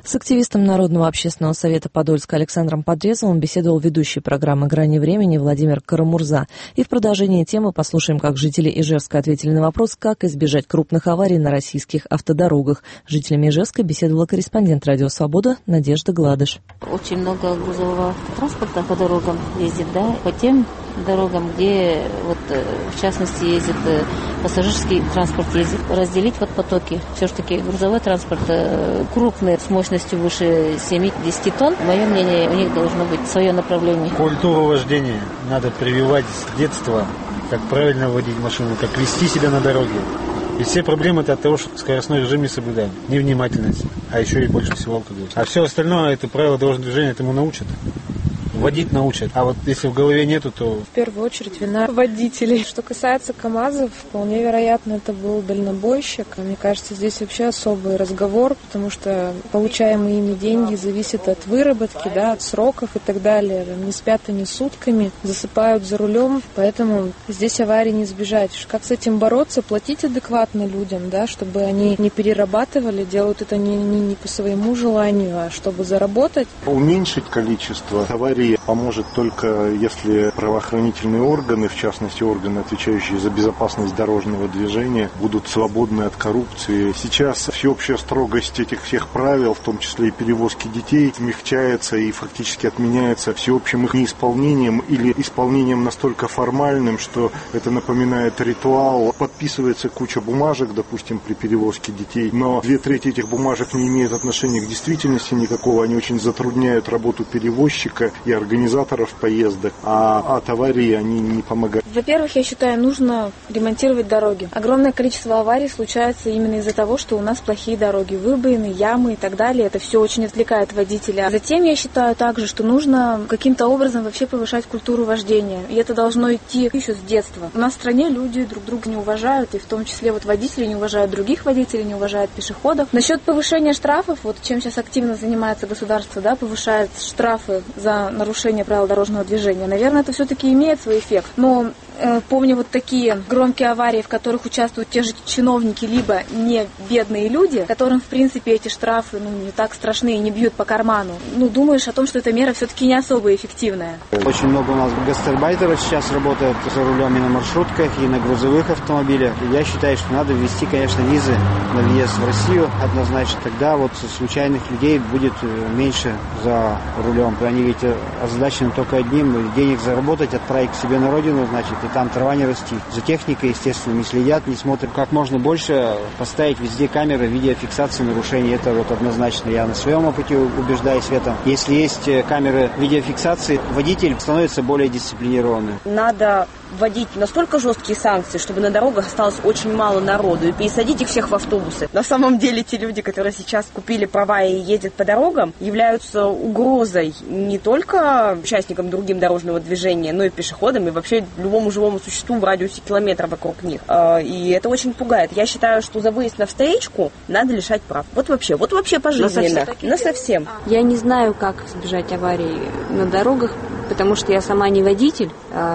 С активистом Народного общественного совета Подольска Александром Подрезовым беседовал ведущий программы «Грани времени» Владимир Карамурза. И в продолжении темы послушаем, как жители Ижевска ответили на вопрос, как избежать крупных аварий на российских автодорогах. С жителями Ижевска беседовала корреспондент «Радио Свобода» Надежда Гладыш. Очень много грузового транспорта по дорогам ездит, да, по тем дорогам, где вот в частности ездит пассажирский транспорт, ездит. Разделить вот потоки. Все-таки грузовой транспорт крупный, с мощностью выше 7-10 тонн. Мое мнение, у них должно быть свое направление. Культуру вождения надо прививать с детства, как правильно водить машину, как вести себя на дороге. И все проблемы это от того, что скоростной режим не соблюдаем, невнимательность, а еще и больше всего алкоголь. А все остальное, это правило дорожного движения, этому научат. Водить научат. А вот если в голове нету, то... В первую очередь вина водителей. Что касается КАМАЗов, вполне вероятно, это был дальнобойщик. Мне кажется, здесь вообще особый разговор, потому что получаемые ими деньги зависят от выработки, да, от сроков и так далее. Не спят они сутками, засыпают за рулем, поэтому здесь аварии не избежать. Как с этим бороться? Платить адекватно людям, да, чтобы они не перерабатывали, делают это не по своему желанию, а чтобы заработать. Уменьшить количество аварий поможет только если правоохранительные органы, в частности органы, отвечающие за безопасность дорожного движения, будут свободны от коррупции. Сейчас всеобщая строгость этих всех правил, в том числе и перевозки детей, смягчается и фактически отменяется всеобщим их неисполнением или исполнением настолько формальным, что это напоминает ритуал. Подписывается куча бумажек, допустим, при перевозке детей, но 2/3 этих бумажек не имеют отношения к действительности никакого, они очень затрудняют работу перевозчика и организаторов поездок, а от аварии они не помогают. Во-первых, я считаю, нужно ремонтировать дороги. Огромное количество аварий случается именно из-за того, что у нас плохие дороги, выбоины, ямы и так далее. Это все очень отвлекает водителя. Затем я считаю также, что нужно каким-то образом вообще повышать культуру вождения. И это должно идти еще с детства. У нас в стране люди друг друга не уважают, и в том числе вот водители не уважают других водителей, не уважают пешеходов. Насчет повышения штрафов, вот чем сейчас активно занимается государство, да, повышает штрафы за нарушение правил дорожного движения. Наверное, это все-таки имеет свой эффект. Но помню вот такие громкие аварии, в которых участвуют те же чиновники, либо не бедные люди, которым, в принципе, эти штрафы не так страшны и не бьют по карману. Думаешь о том, что эта мера все-таки не особо эффективная. Очень много у нас гастарбайтеров сейчас работает за рулем и на маршрутках, и на грузовых автомобилях. Я считаю, что надо ввести, конечно, визы на въезд в Россию однозначно. Тогда вот случайных людей будет меньше за рулем. Они ведь озадачены только одним: денег заработать, отправить к себе на родину, значит, и там трава не расти. За техникой, естественно, не следят, не смотрят. Как можно больше поставить везде камеры видеофиксации нарушений. Это вот однозначно. Я на своем опыте убеждаюсь в этом. Если есть камеры видеофиксации, водитель становится более дисциплинированным. Надо вводить настолько жесткие санкции, чтобы на дорогах осталось очень мало народу, и пересадить их всех в автобусы. На самом деле, те люди, которые сейчас купили права и ездят по дорогам, являются угрозой не только участникам другим дорожного движения, но и пешеходам, и вообще любому живому существу в радиусе километра вокруг них. И это очень пугает. Я считаю, что за выезд на встречку надо лишать прав. Вот вообще пожизненно. Насовсем. Я не знаю, как избежать аварий на дорогах, потому что я сама не водитель,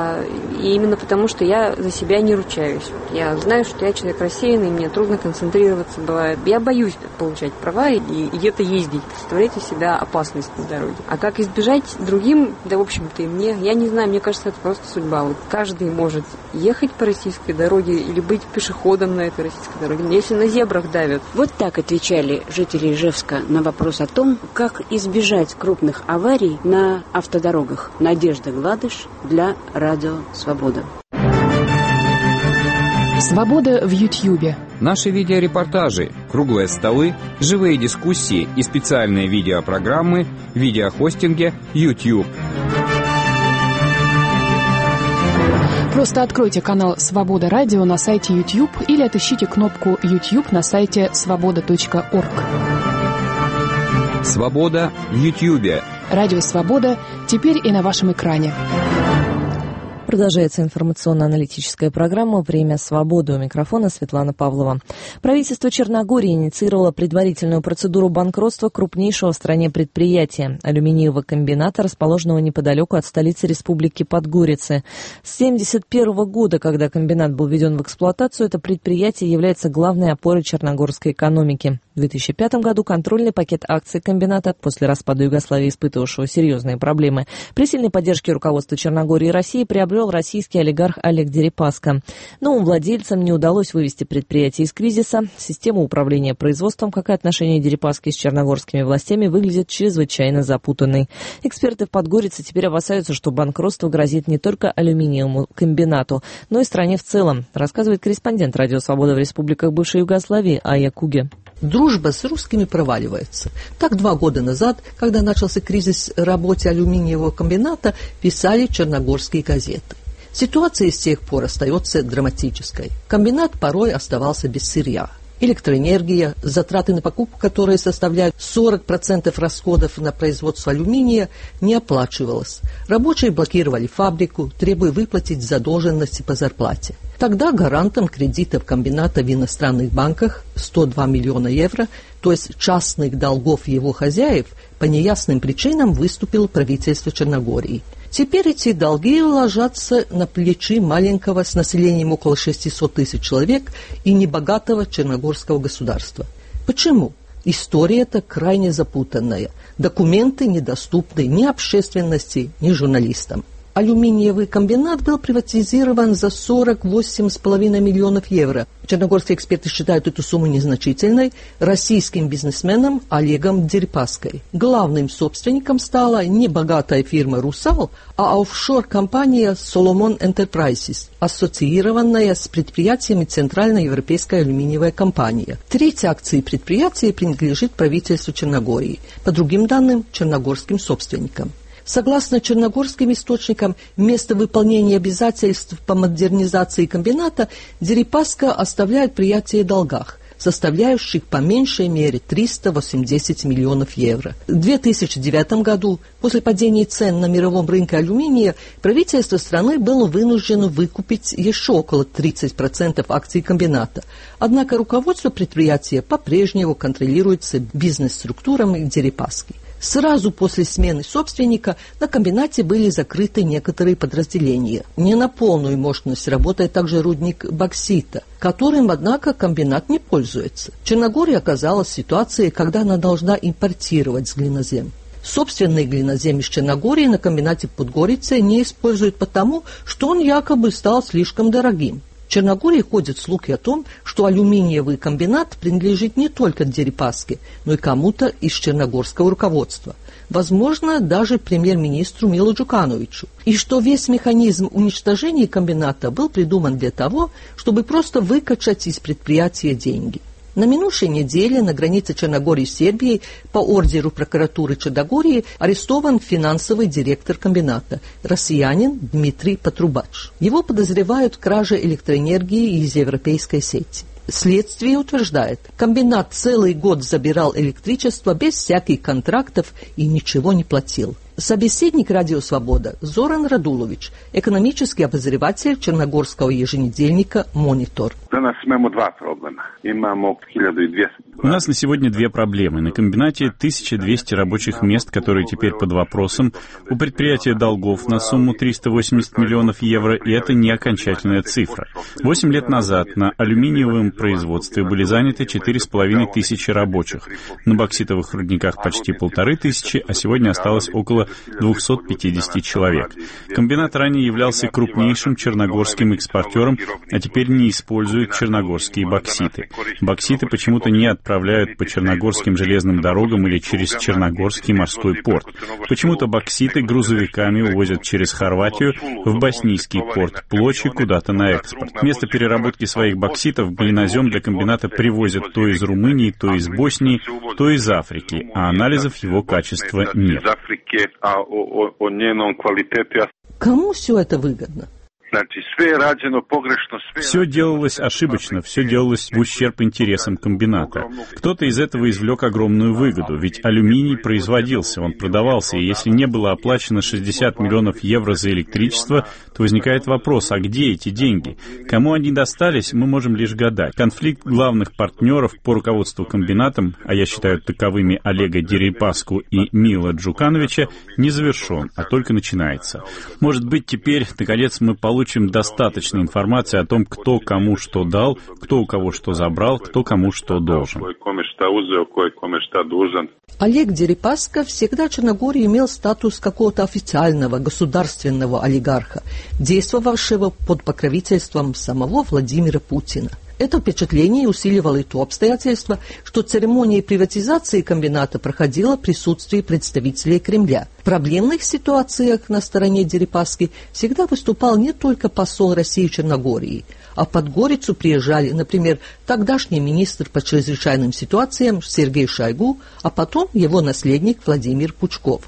и именно потому, что я за себя не ручаюсь. Я знаю, что я человек рассеянный, мне трудно концентрироваться бывает. Я боюсь получать права и где-то ездить, представлять из себя опасность на дороге. А как избежать другим, да, в общем-то, и мне, я не знаю, мне кажется, это просто судьба. Вот каждый может ехать по российской дороге или быть пешеходом на этой российской дороге, если на зебрах давят. Вот так отвечали жители Ижевска на вопрос о том, как избежать крупных аварий на автодорогах. Надежда Гладыш для Радио Свобода. Свобода в Ютьюбе. Наши видеорепортажи, круглые столы, живые дискуссии и специальные видеопрограммы в видеохостинге YouTube. Просто откройте канал «Свобода Радио» на сайте YouTube или отыщите кнопку YouTube на сайте svoboda.org. Свобода в Ютьюбе. Радио «Свобода» теперь и на вашем экране. Продолжается информационно-аналитическая программа «Время свободы». У микрофона Светлана Павлова. Правительство Черногории инициировало предварительную процедуру банкротства крупнейшего в стране предприятия – алюминиевого комбината, расположенного неподалеку от столицы республики Подгорицы. С 1971 года, когда комбинат был введен в эксплуатацию, это предприятие является главной опорой черногорской экономики. В В 2005 году контрольный пакет акций комбината, после распада Югославии испытывавшего серьезные проблемы, при сильной поддержке руководства Черногории и России приобрел российский олигарх Олег Дерипаска. Новым владельцам не удалось вывести предприятие из кризиса. Система управления производством, как и отношения Дерипаски с черногорскими властями, выглядит чрезвычайно запутанной. Эксперты в Подгорице теперь опасаются, что банкротство грозит не только алюминиевому комбинату, но и стране в целом, рассказывает корреспондент «Радио Свобода» в республиках бывшей Югославии Ая Куге. Дружба с русскими проваливается. Так 2 года назад, когда начался кризис в работе алюминиевого комбината, писали черногорские газеты. Ситуация с тех пор остается драматической. Комбинат порой оставался без сырья. Электроэнергия, затраты на покупку, которые составляют 40% расходов на производство алюминия, не оплачивалась. Рабочие блокировали фабрику, требуя выплатить задолженности по зарплате. Тогда гарантом кредитов комбината в иностранных банках 102 миллиона евро, то есть частных долгов его хозяев, по неясным причинам выступило правительство Черногории. Теперь эти долги ложатся на плечи маленького с населением около 600 тысяч человек и небогатого черногорского государства. Почему? История эта крайне запутанная. Документы недоступны ни общественности, ни журналистам. Алюминиевый комбинат был приватизирован за 48,5 миллионов евро. Черногорские эксперты считают эту сумму незначительной. Российским бизнесменом Олегом Дерипаской. Главным собственником стала не богатая фирма «Русал», а офшор-компания «Solomon Enterprises», ассоциированная с предприятиями Центральноевропейская алюминиевая компания. Треть акций предприятия принадлежит правительству Черногории. По другим данным, черногорским собственникам. Согласно черногорским источникам, вместо выполнения обязательств по модернизации комбината Дерипаска оставляет предприятие в долгах, составляющих по меньшей мере 380 миллионов евро. В 2009 году, после падения цен на мировом рынке алюминия, правительство страны было вынуждено выкупить еще около 30% акций комбината. Однако руководство предприятия по-прежнему контролируется бизнес-структурами Дерипаски. Сразу после смены собственника на комбинате были закрыты некоторые подразделения. Не на полную мощность работает также рудник боксита, которым, однако, комбинат не пользуется. Черногория оказалась в ситуации, когда она должна импортировать глинозем. Собственный глинозем из Черногории на комбинате в Подгорице не используют потому, что он якобы стал слишком дорогим. В Черногории ходят слухи о том, что алюминиевый комбинат принадлежит не только Дерипаске, но и кому-то из черногорского руководства. Возможно, даже премьер-министру Милу Джукановичу. И что весь механизм уничтожения комбината был придуман для того, чтобы просто выкачать из предприятия деньги. На минувшей неделе на границе Черногории с Сербией по ордеру прокуратуры Черногории арестован финансовый директор комбината, россиянин Дмитрий Потрубач. Его подозревают в краже электроэнергии из европейской сети. Следствие утверждает, комбинат целый год забирал электричество без всяких контрактов и ничего не платил. Собеседник «Радио Свобода» Зоран Радулович, экономический обозреватель черногорского еженедельника «Монитор». У нас на сегодня 2 проблемы. На комбинате 1200 рабочих мест, которые теперь под вопросом. У предприятия долгов на сумму 380 миллионов евро, и это не окончательная цифра. 8 лет назад на алюминиевом производстве были заняты 4500 рабочих. На бокситовых рудниках почти 1500, а сегодня осталось около 250 человек. Комбинат ранее являлся крупнейшим черногорским экспортером, а теперь не использует черногорские бокситы. Бокситы почему-то не отправляют по черногорским железным дорогам или через Черногорский морской порт. Почему-то бокситы грузовиками увозят через Хорватию в боснийский порт Плочи куда-то на экспорт. Вместо переработки своих бокситов глинозем для комбината привозят то из Румынии, то из Боснии, то из Африки, а анализов его качества нет. Кому все это выгодно? Все делалось ошибочно, все делалось в ущерб интересам комбината. Кто-то из этого извлек огромную выгоду, ведь алюминий производился, он продавался, и если не было оплачено 60 миллионов евро за электричество, то возникает вопрос, а где эти деньги? Кому они достались, мы можем лишь гадать. Конфликт главных партнеров по руководству комбинатом, а я считаю таковыми Олега Дерипаску и Мила Джукановича, не завершен, а только начинается. Может быть, теперь, наконец, мы получим получим достаточно информации о том, кто кому что дал, кто у кого что забрал, кто кому что должен. Олег Дерипаска всегда в Черногории имел статус какого-то официального государственного олигарха, действовавшего под покровительством самого Владимира Путина. Это впечатление усиливало и то обстоятельство, что церемония приватизации комбината проходила в присутствии представителей Кремля. В проблемных ситуациях на стороне Дерипаски всегда выступал не только посол России в Черногории, а в Подгорицу приезжали, например, тогдашний министр по чрезвычайным ситуациям Сергей Шойгу, а потом его наследник Владимир Пучков.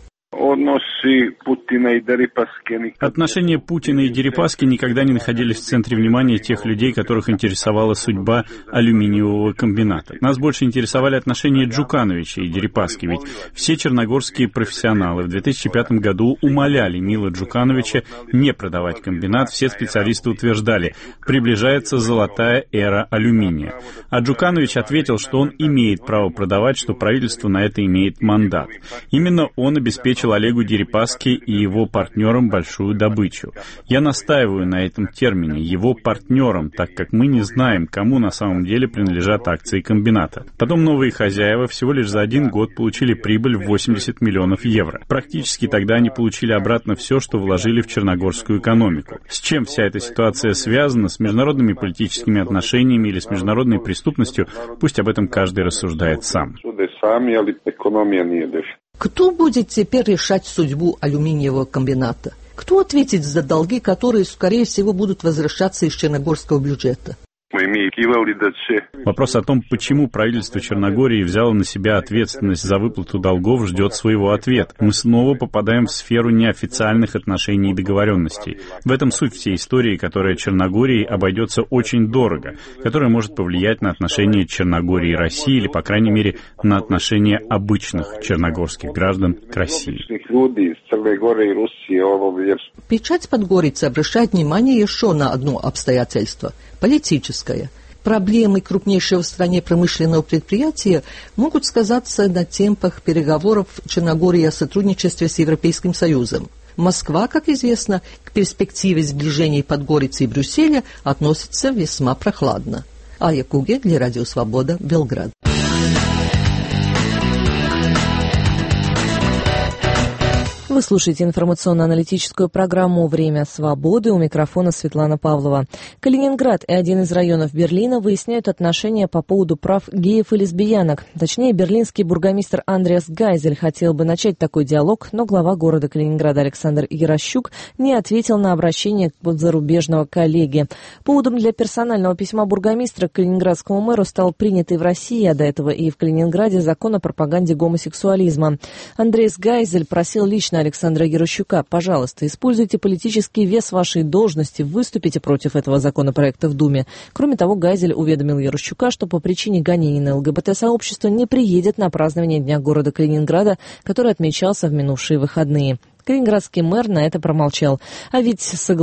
Отношения Путина и Дерипаски никогда не находились в центре внимания тех людей, которых интересовала судьба алюминиевого комбината. Нас больше интересовали отношения Джукановича и Дерипаски, ведь все черногорские профессионалы в 2005 году умоляли Мила Джукановича не продавать комбинат. Все специалисты утверждали, приближается золотая эра алюминия. А Джуканович ответил, что он имеет право продавать, что правительство на это имеет мандат. Именно он обеспечил Олегу Дерипаски и его партнерам большую добычу. Я настаиваю на этом термине «его партнерам», так как мы не знаем, кому на самом деле принадлежат акции комбината. Потом новые хозяева всего лишь за 1 год получили прибыль в 80 миллионов евро. Практически тогда они получили обратно все, что вложили в черногорскую экономику. С чем вся эта ситуация связана, с международными политическими отношениями или с международной преступностью, пусть об этом каждый рассуждает сам. Кто будет теперь решать судьбу алюминиевого комбината? Кто ответит за долги, которые, скорее всего, будут возвращаться из черногорского бюджета? Вопрос о том, почему правительство Черногории взяло на себя ответственность за выплату долгов, ждет своего ответа. Мы снова попадаем в сферу неофициальных отношений и договоренностей. В этом суть всей истории, которая Черногории обойдется очень дорого, которая может повлиять на отношения Черногории и России, или, по крайней мере, на отношения обычных черногорских граждан к России. Печать Подгорицы обращает внимание еще на одно обстоятельство – политическое. Проблемы крупнейшего в стране промышленного предприятия могут сказаться на темпах переговоров Черногории о сотрудничестве с Европейским Союзом. Москва, как известно, к перспективе сближения Подгорицы и Брюсселя относится весьма прохладно. Ая Куге для Радио Свобода, Белград. Вы слушаете информационно-аналитическую программу «Время свободы». У микрофона Светлана Павлова. Калининград и один из районов Берлина выясняют отношения по поводу прав геев и лесбиянок. Точнее, берлинский бургомистр Андреас Гайзель хотел бы начать такой диалог, но глава города Калининграда Александр Ярощук не ответил на обращение к зарубежного коллеги. Поводом для персонального письма бургомистра к калининградскому мэру стал принятый в России, а до этого и в Калининграде, закон о пропаганде гомосексуализма. Андреас Гайзель просил лично Александра Ярощука: пожалуйста, используйте политический вес вашей должности, выступите против этого законопроекта в Думе. Кроме того, Гайзель уведомил Ярощука, что по причине гонений на ЛГБТ-сообщество не приедет на празднование Дня города Калининграда, который отмечался в минувшие выходные. Калининградский мэр на это промолчал. А ведь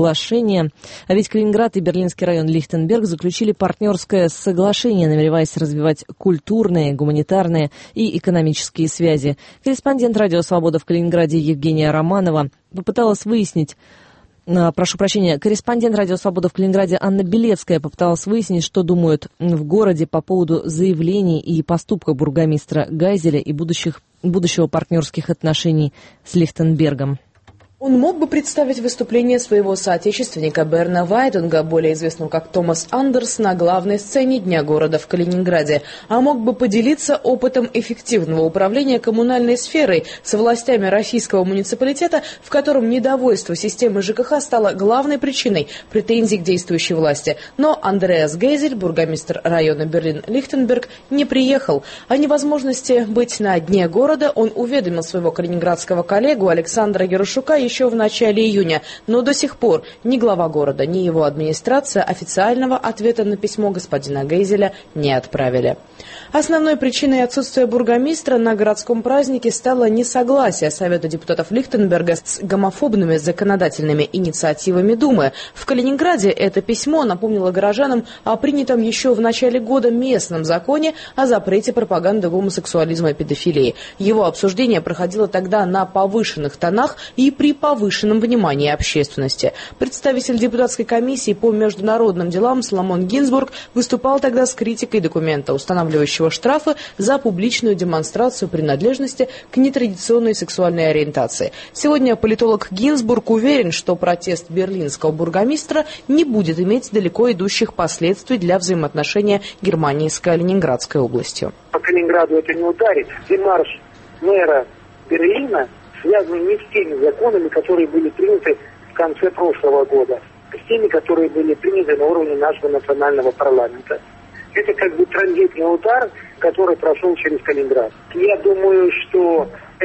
Калининград и берлинский район Лихтенберг заключили партнерское соглашение, намереваясь развивать культурные, гуманитарные и экономические связи. Корреспондент «Радио Свобода» в Калининграде Евгения Романова попыталась выяснить, корреспондент «Радио Свобода» в Калининграде Анна Белецкая попыталась выяснить, что думают в городе по поводу заявлений и поступков бургомистра Гайзеля и будущего партнерских отношений с Лихтенбергом. Он мог бы представить выступление своего соотечественника Берна Вайдунга, более известного как Томас Андерс, на главной сцене Дня города в Калининграде, а мог бы поделиться опытом эффективного управления коммунальной сферой с властями российского муниципалитета, в котором недовольство системы ЖКХ стало главной причиной претензий к действующей власти. Но Андреас Гайзель, бургомистр района Берлин-Лихтенберг, не приехал. О невозможности быть на Дне города он уведомил своего калининградского коллегу Александра Ярощука еще в начале июня, но до сих пор ни глава города, ни его администрация официального ответа на письмо господина Гайзеля не отправили. Основной причиной отсутствия бургомистра на городском празднике стало несогласие Совета депутатов Лихтенберга с гомофобными законодательными инициативами Думы. В Калининграде это письмо напомнило горожанам о принятом еще в начале года местном законе о запрете пропаганды гомосексуализма и педофилии. Его обсуждение проходило тогда на повышенных тонах и при повышенном внимании общественности. Представитель депутатской комиссии по международным делам Соломон Гинзбург выступал тогда с критикой документа, устанавливающего штрафы за публичную демонстрацию принадлежности к нетрадиционной сексуальной ориентации. Сегодня политолог Гинзбург уверен, что протест берлинского бургомистра не будет иметь далеко идущих последствий для взаимоотношения Германии с Калининградской областью. По Калининграду это не ударит. Демарш мэра Берлина связан не с теми законами, которые были приняты в конце прошлого года, а с теми, которые были приняты на уровне нашего национального парламента. Это как бы транзитный удар, который прошел через Калининград. Я думаю, что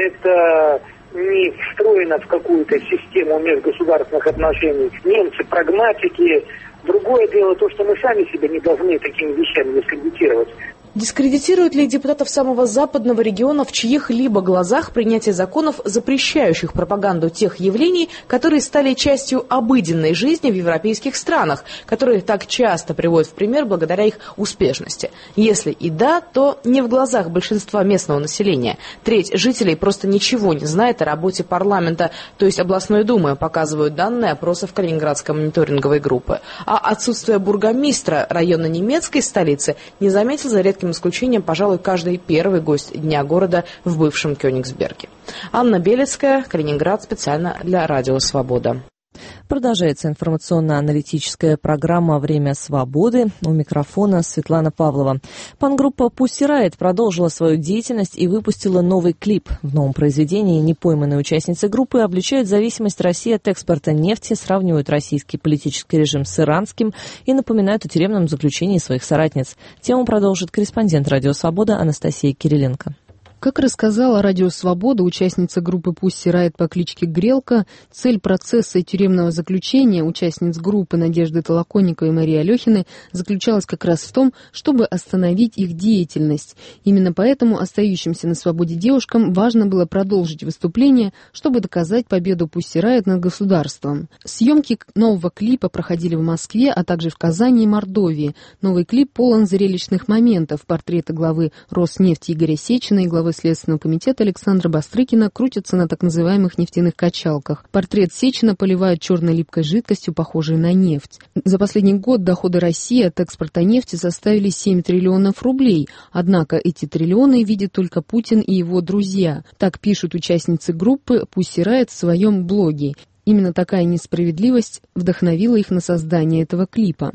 это не встроено в какую-то систему межгосударственных отношений. Немцы прагматики. Другое дело то, что мы сами себя не должны такими вещами дискредитировать. Дискредитируют ли депутатов самого западного региона в чьих-либо глазах принятие законов, запрещающих пропаганду тех явлений, которые стали частью обыденной жизни в европейских странах, которые так часто приводят в пример благодаря их успешности? Если и да, то не в глазах большинства местного населения. Треть жителей просто ничего не знает о работе парламента, то есть областной думы, показывают данные опросов Калининградской мониторинговой группы. А отсутствие бургомистра района немецкой столицы не заметил за редким исключением, пожалуй, каждый первый гость Дня города в бывшем Кёнигсберге. Анна Белецкая, Калининград, специально для Радио Свобода. Продолжается информационно-аналитическая программа «Время свободы». У микрофона Светлана Павлова. Панк-группа Pussy Riot продолжила свою деятельность и выпустила новый клип. В новом произведении непойманные участницы группы обличают зависимость России от экспорта нефти, сравнивают российский политический режим с иранским и напоминают о тюремном заключении своих соратниц. Тему продолжит корреспондент «Радио Свобода» Анастасия Кириленко. Как рассказала Радио Свобода, участница группы Pussy Riot по кличке Грелка, цель процесса тюремного заключения участниц группы Надежды Толоконниковой и Марии Алехиной заключалась как раз в том, чтобы остановить их деятельность. Именно поэтому остающимся на свободе девушкам важно было продолжить выступление, чтобы доказать победу Pussy Riot над государством. Съемки нового клипа проходили в Москве, а также в Казани и Мордовии. Новый клип полон зрелищных моментов. Портреты главы Роснефти Игоря Сечина и главы Следственного комитета Александра Бастрыкина крутятся на так называемых нефтяных качалках. Портрет Сечина поливают черной липкой жидкостью, похожей на нефть. За последний год доходы России от экспорта нефти составили 7 триллионов рублей. Однако эти триллионы видят только Путин и его друзья. Так пишут участницы группы Pussy Riot в своем блоге. Именно такая несправедливость вдохновила их на создание этого клипа.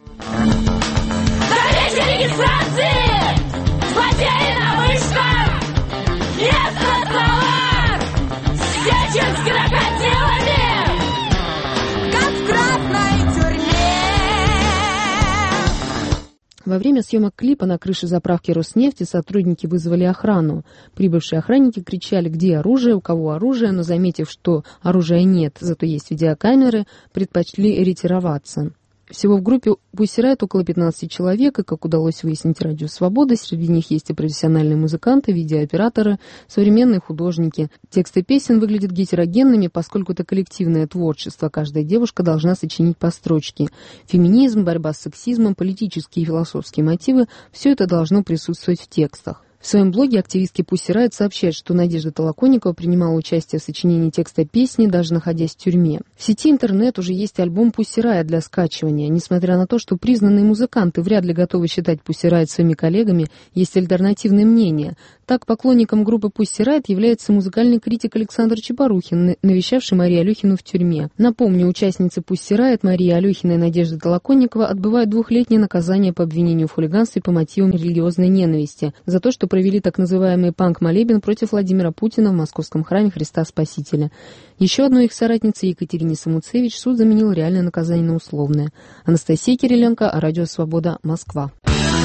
Во время съемок клипа на крыше заправки Роснефти сотрудники вызвали охрану. Прибывшие охранники кричали, где оружие, у кого оружие, но, заметив, что оружия нет, зато есть видеокамеры, предпочли ретироваться. Всего в группе Pussy Riot около 15 человек, и, как удалось выяснить Радио Свобода, среди них есть и профессиональные музыканты, видеооператоры, современные художники. Тексты песен выглядят гетерогенными, поскольку это коллективное творчество. Каждая девушка должна сочинить по строчке. Феминизм, борьба с сексизмом, политические и философские мотивы – все это должно присутствовать в текстах. В своем блоге активистки Pussy Riot сообщают, что Надежда Толоконникова принимала участие в сочинении текста песни, даже находясь в тюрьме. В сети интернет уже есть альбом Pussy Riot для скачивания. Несмотря на то, что признанные музыканты вряд ли готовы считать Pussy Riot своими коллегами, есть альтернативные мнения. Так, поклонником группы Pussy Riot является музыкальный критик Александр Чебарухин, навещавший Марию Алехину в тюрьме. Напомню, участницы Pussy Riot Мария Алехина и Надежда Толоконникова отбывают 2-летнее наказание по обвинению в хулиганстве по мотивам религиозной ненависти за то, что провели так называемый панк-молебен против Владимира Путина в Московском храме Христа Спасителя. Еще одной их соратнице Екатерине Самуцевич суд заменил реальное наказание на условное. Анастасия Кириленко, Радио Свобода, Москва.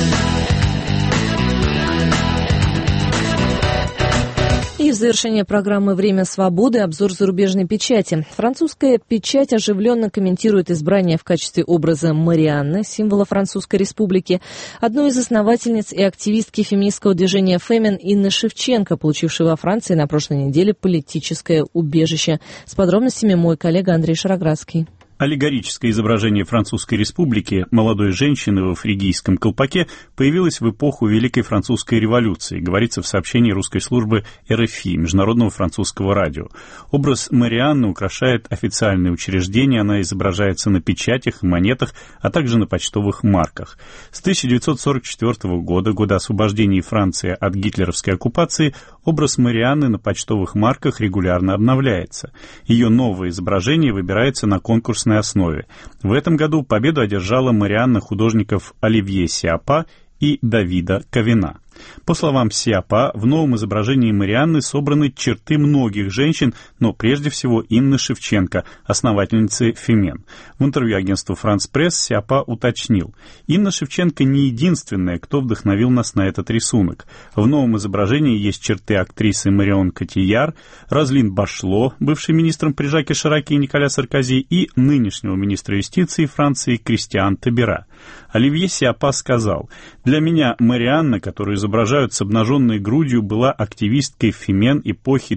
И в завершение программы «Время свободы» обзор зарубежной печати. Французская печать оживленно комментирует избрание в качестве образа Марианны, символа Французской республики, одной из основательниц и активистки феминистского движения «Фемин» Инны Шевченко, получившей во Франции на прошлой неделе политическое убежище. С подробностями мой коллега Андрей Шароградский. Аллегорическое изображение Французской Республики молодой женщины во фригийском колпаке появилось в эпоху Великой Французской революции, говорится в сообщении русской службы РФИ, Международного французского радио. Образ Марианны украшает официальные учреждения, она изображается на печатях и монетах, а также на почтовых марках. С 1944 года, года освобождения Франции от гитлеровской оккупации, образ Марианны на почтовых марках регулярно обновляется. Ее новое изображение выбирается на конкурсной основе. В этом году победу одержала Марианна художников Оливье Сиапа и Давида Кавина. По словам Сиапа, в новом изображении Марианны собраны черты многих женщин, но прежде всего Инны Шевченко, основательницы Фемен. В интервью агентству «Франс Пресс» Сиапа уточнил: Инна Шевченко не единственная, кто вдохновил нас на этот рисунок. В новом изображении есть черты актрисы Марион Котийяр, Розлин Башло, бывший министром при Жаке Шираке и Николя Саркози, и нынешнего министра юстиции Франции Кристиан Табера. Оливье Сиапа сказал: «Для меня Марианна, которую изображают с обнаженной грудью, была активисткой Фемен эпохи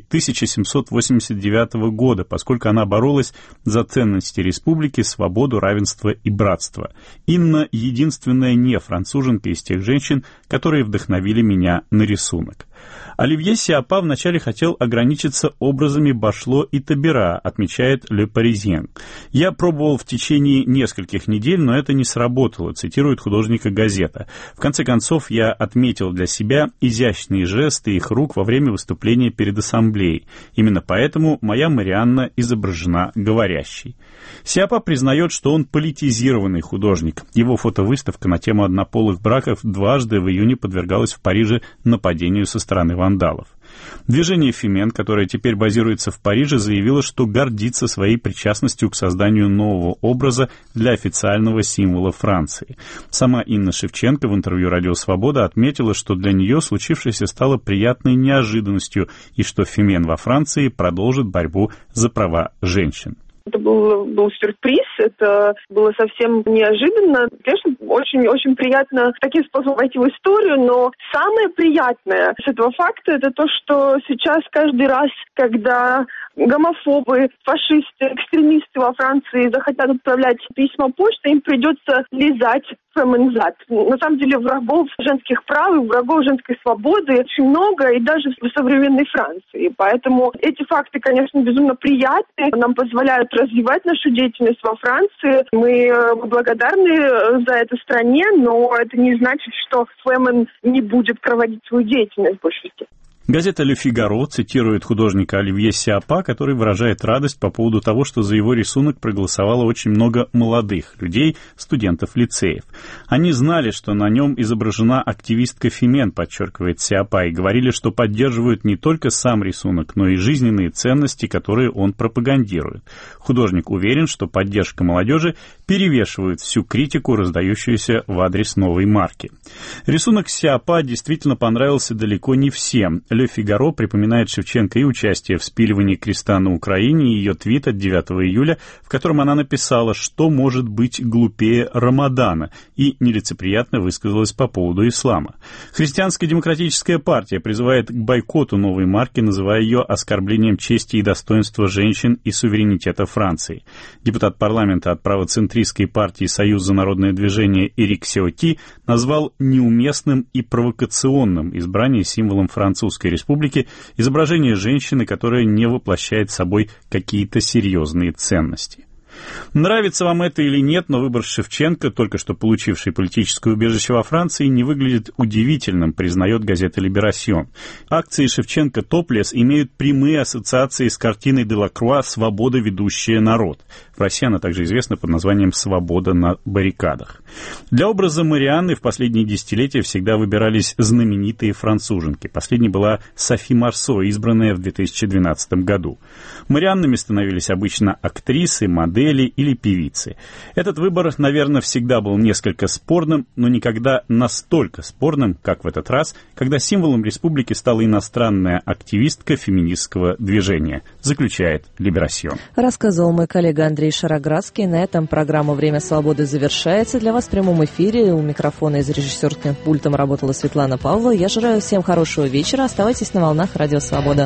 1789 года, поскольку она боролась за ценности республики, свободу, равенство и братство. Инна — единственная не француженка из тех женщин, которые вдохновили меня на рисунок». Оливье Сиапа вначале хотел ограничиться образами Башло и Табера, отмечает Le Parisien. «Я пробовал в течение нескольких недель, но это не сработало», цитирует художника газета. «В конце концов, я отметил для себя изящные жесты их рук во время выступления перед ассамблеей. Именно поэтому моя Марианна изображена говорящей». Сиапа признает, что он политизированный художник. Его фотовыставка на тему однополых браков дважды в июне подвергалась в Париже нападению со стороны вандалов. Движение Фемен, которое теперь базируется в Париже, заявило, что гордится своей причастностью к созданию нового образа для официального символа Франции. Сама Инна Шевченко в интервью «Радио Свобода» отметила, что для нее случившееся стало приятной неожиданностью и что Фемен во Франции продолжит борьбу за права женщин. Это был сюрприз, это было совсем неожиданно. Конечно, очень приятно таким способом войти в историю, но самое приятное с этого факта — это то, что сейчас каждый раз, когда гомофобы, фашисты, экстремисты во Франции захотят отправлять письма почтой, им придется лизать феминзад. На самом деле врагов женских прав и врагов женской свободы очень много, и даже в современной Франции. Поэтому эти факты, конечно, безумно приятны, нам позволяют развивать нашу деятельность во Франции. Мы благодарны за это стране, но это не значит, что Фемен не будет проводить свою деятельность больше. Газета «Le Figaro» цитирует художника Оливье Сиапа, который выражает радость по поводу того, что за его рисунок проголосовало очень много молодых людей, студентов лицеев. Они знали, что на нем изображена активистка Фемен, подчеркивает Сиапа, и говорили, что поддерживают не только сам рисунок, но и жизненные ценности, которые он пропагандирует. Художник уверен, что поддержка молодежи перевешивает всю критику, раздающуюся в адрес новой марки. Рисунок Сиапа действительно понравился далеко не всем. «Le Figaro» припоминает Шевченко и участие в спиливании креста на Украине и ее твит от 9 июля, в котором она написала, что может быть глупее Рамадана, и нелицеприятно высказалась по поводу ислама. Христианская демократическая партия призывает к бойкоту новой марки, называя ее оскорблением чести и достоинства женщин и суверенитета Франции. Депутат парламента от правоцентристской партии «Союз за народное движение» Эрик Сиоти назвал неуместным и провокационным избрание символом Французской Республики изображение женщины, которая не воплощает собой какие-то серьезные ценности. Нравится вам это или нет, но выбор Шевченко, только что получивший политическое убежище во Франции, не выглядит удивительным, признает газета «Либерасьон». Акции Шевченко «Топлес» имеют прямые ассоциации с картиной Делакруа «Свобода, ведущая народ». В России она также известна под названием «Свобода на баррикадах». Для образа Марианны в последние десятилетия всегда выбирались знаменитые француженки. Последней была Софи Марсо, избранная в 2012 году. Марианнами становились обычно актрисы, модели или певицы. Этот выбор, наверное, всегда был несколько спорным, но никогда настолько спорным, как в этот раз, когда символом республики стала иностранная активистка феминистского движения, заключает Либерасьон. Рассказывал мой коллега Андрей Шароградский. На этом программа «Время свободы» завершается. Для вас в прямом эфире у микрофона и за режиссерским пультом работала Светлана Павлова. Я желаю всем хорошего вечера. Оставайтесь на волнах Радио Свобода.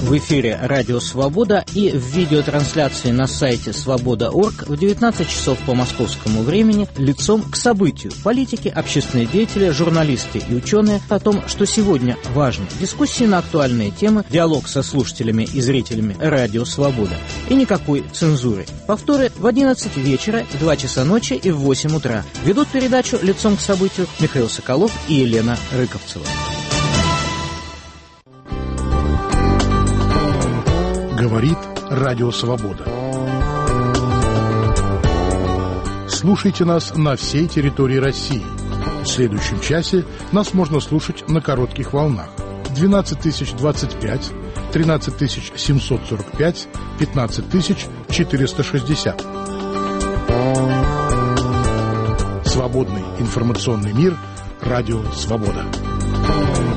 В эфире «Радио Свобода» и в видеотрансляции на сайте свобода.орг в 19 часов по московскому времени лицом к событию. Политики, общественные деятели, журналисты и ученые о том, что сегодня важно. Дискуссии на актуальные темы, диалог со слушателями и зрителями «Радио Свобода». И никакой цензуры. Повторы в 11 вечера, в 2 часа ночи и в 8 утра. Ведут передачу «Лицом к событию» Михаил Соколов и Елена Рыковцева. Говорит Радио Свобода. Слушайте нас на всей территории России. В следующем часе нас можно слушать на коротких волнах. 12025, 13745, 15460. Свободный информационный мир. Радио Свобода.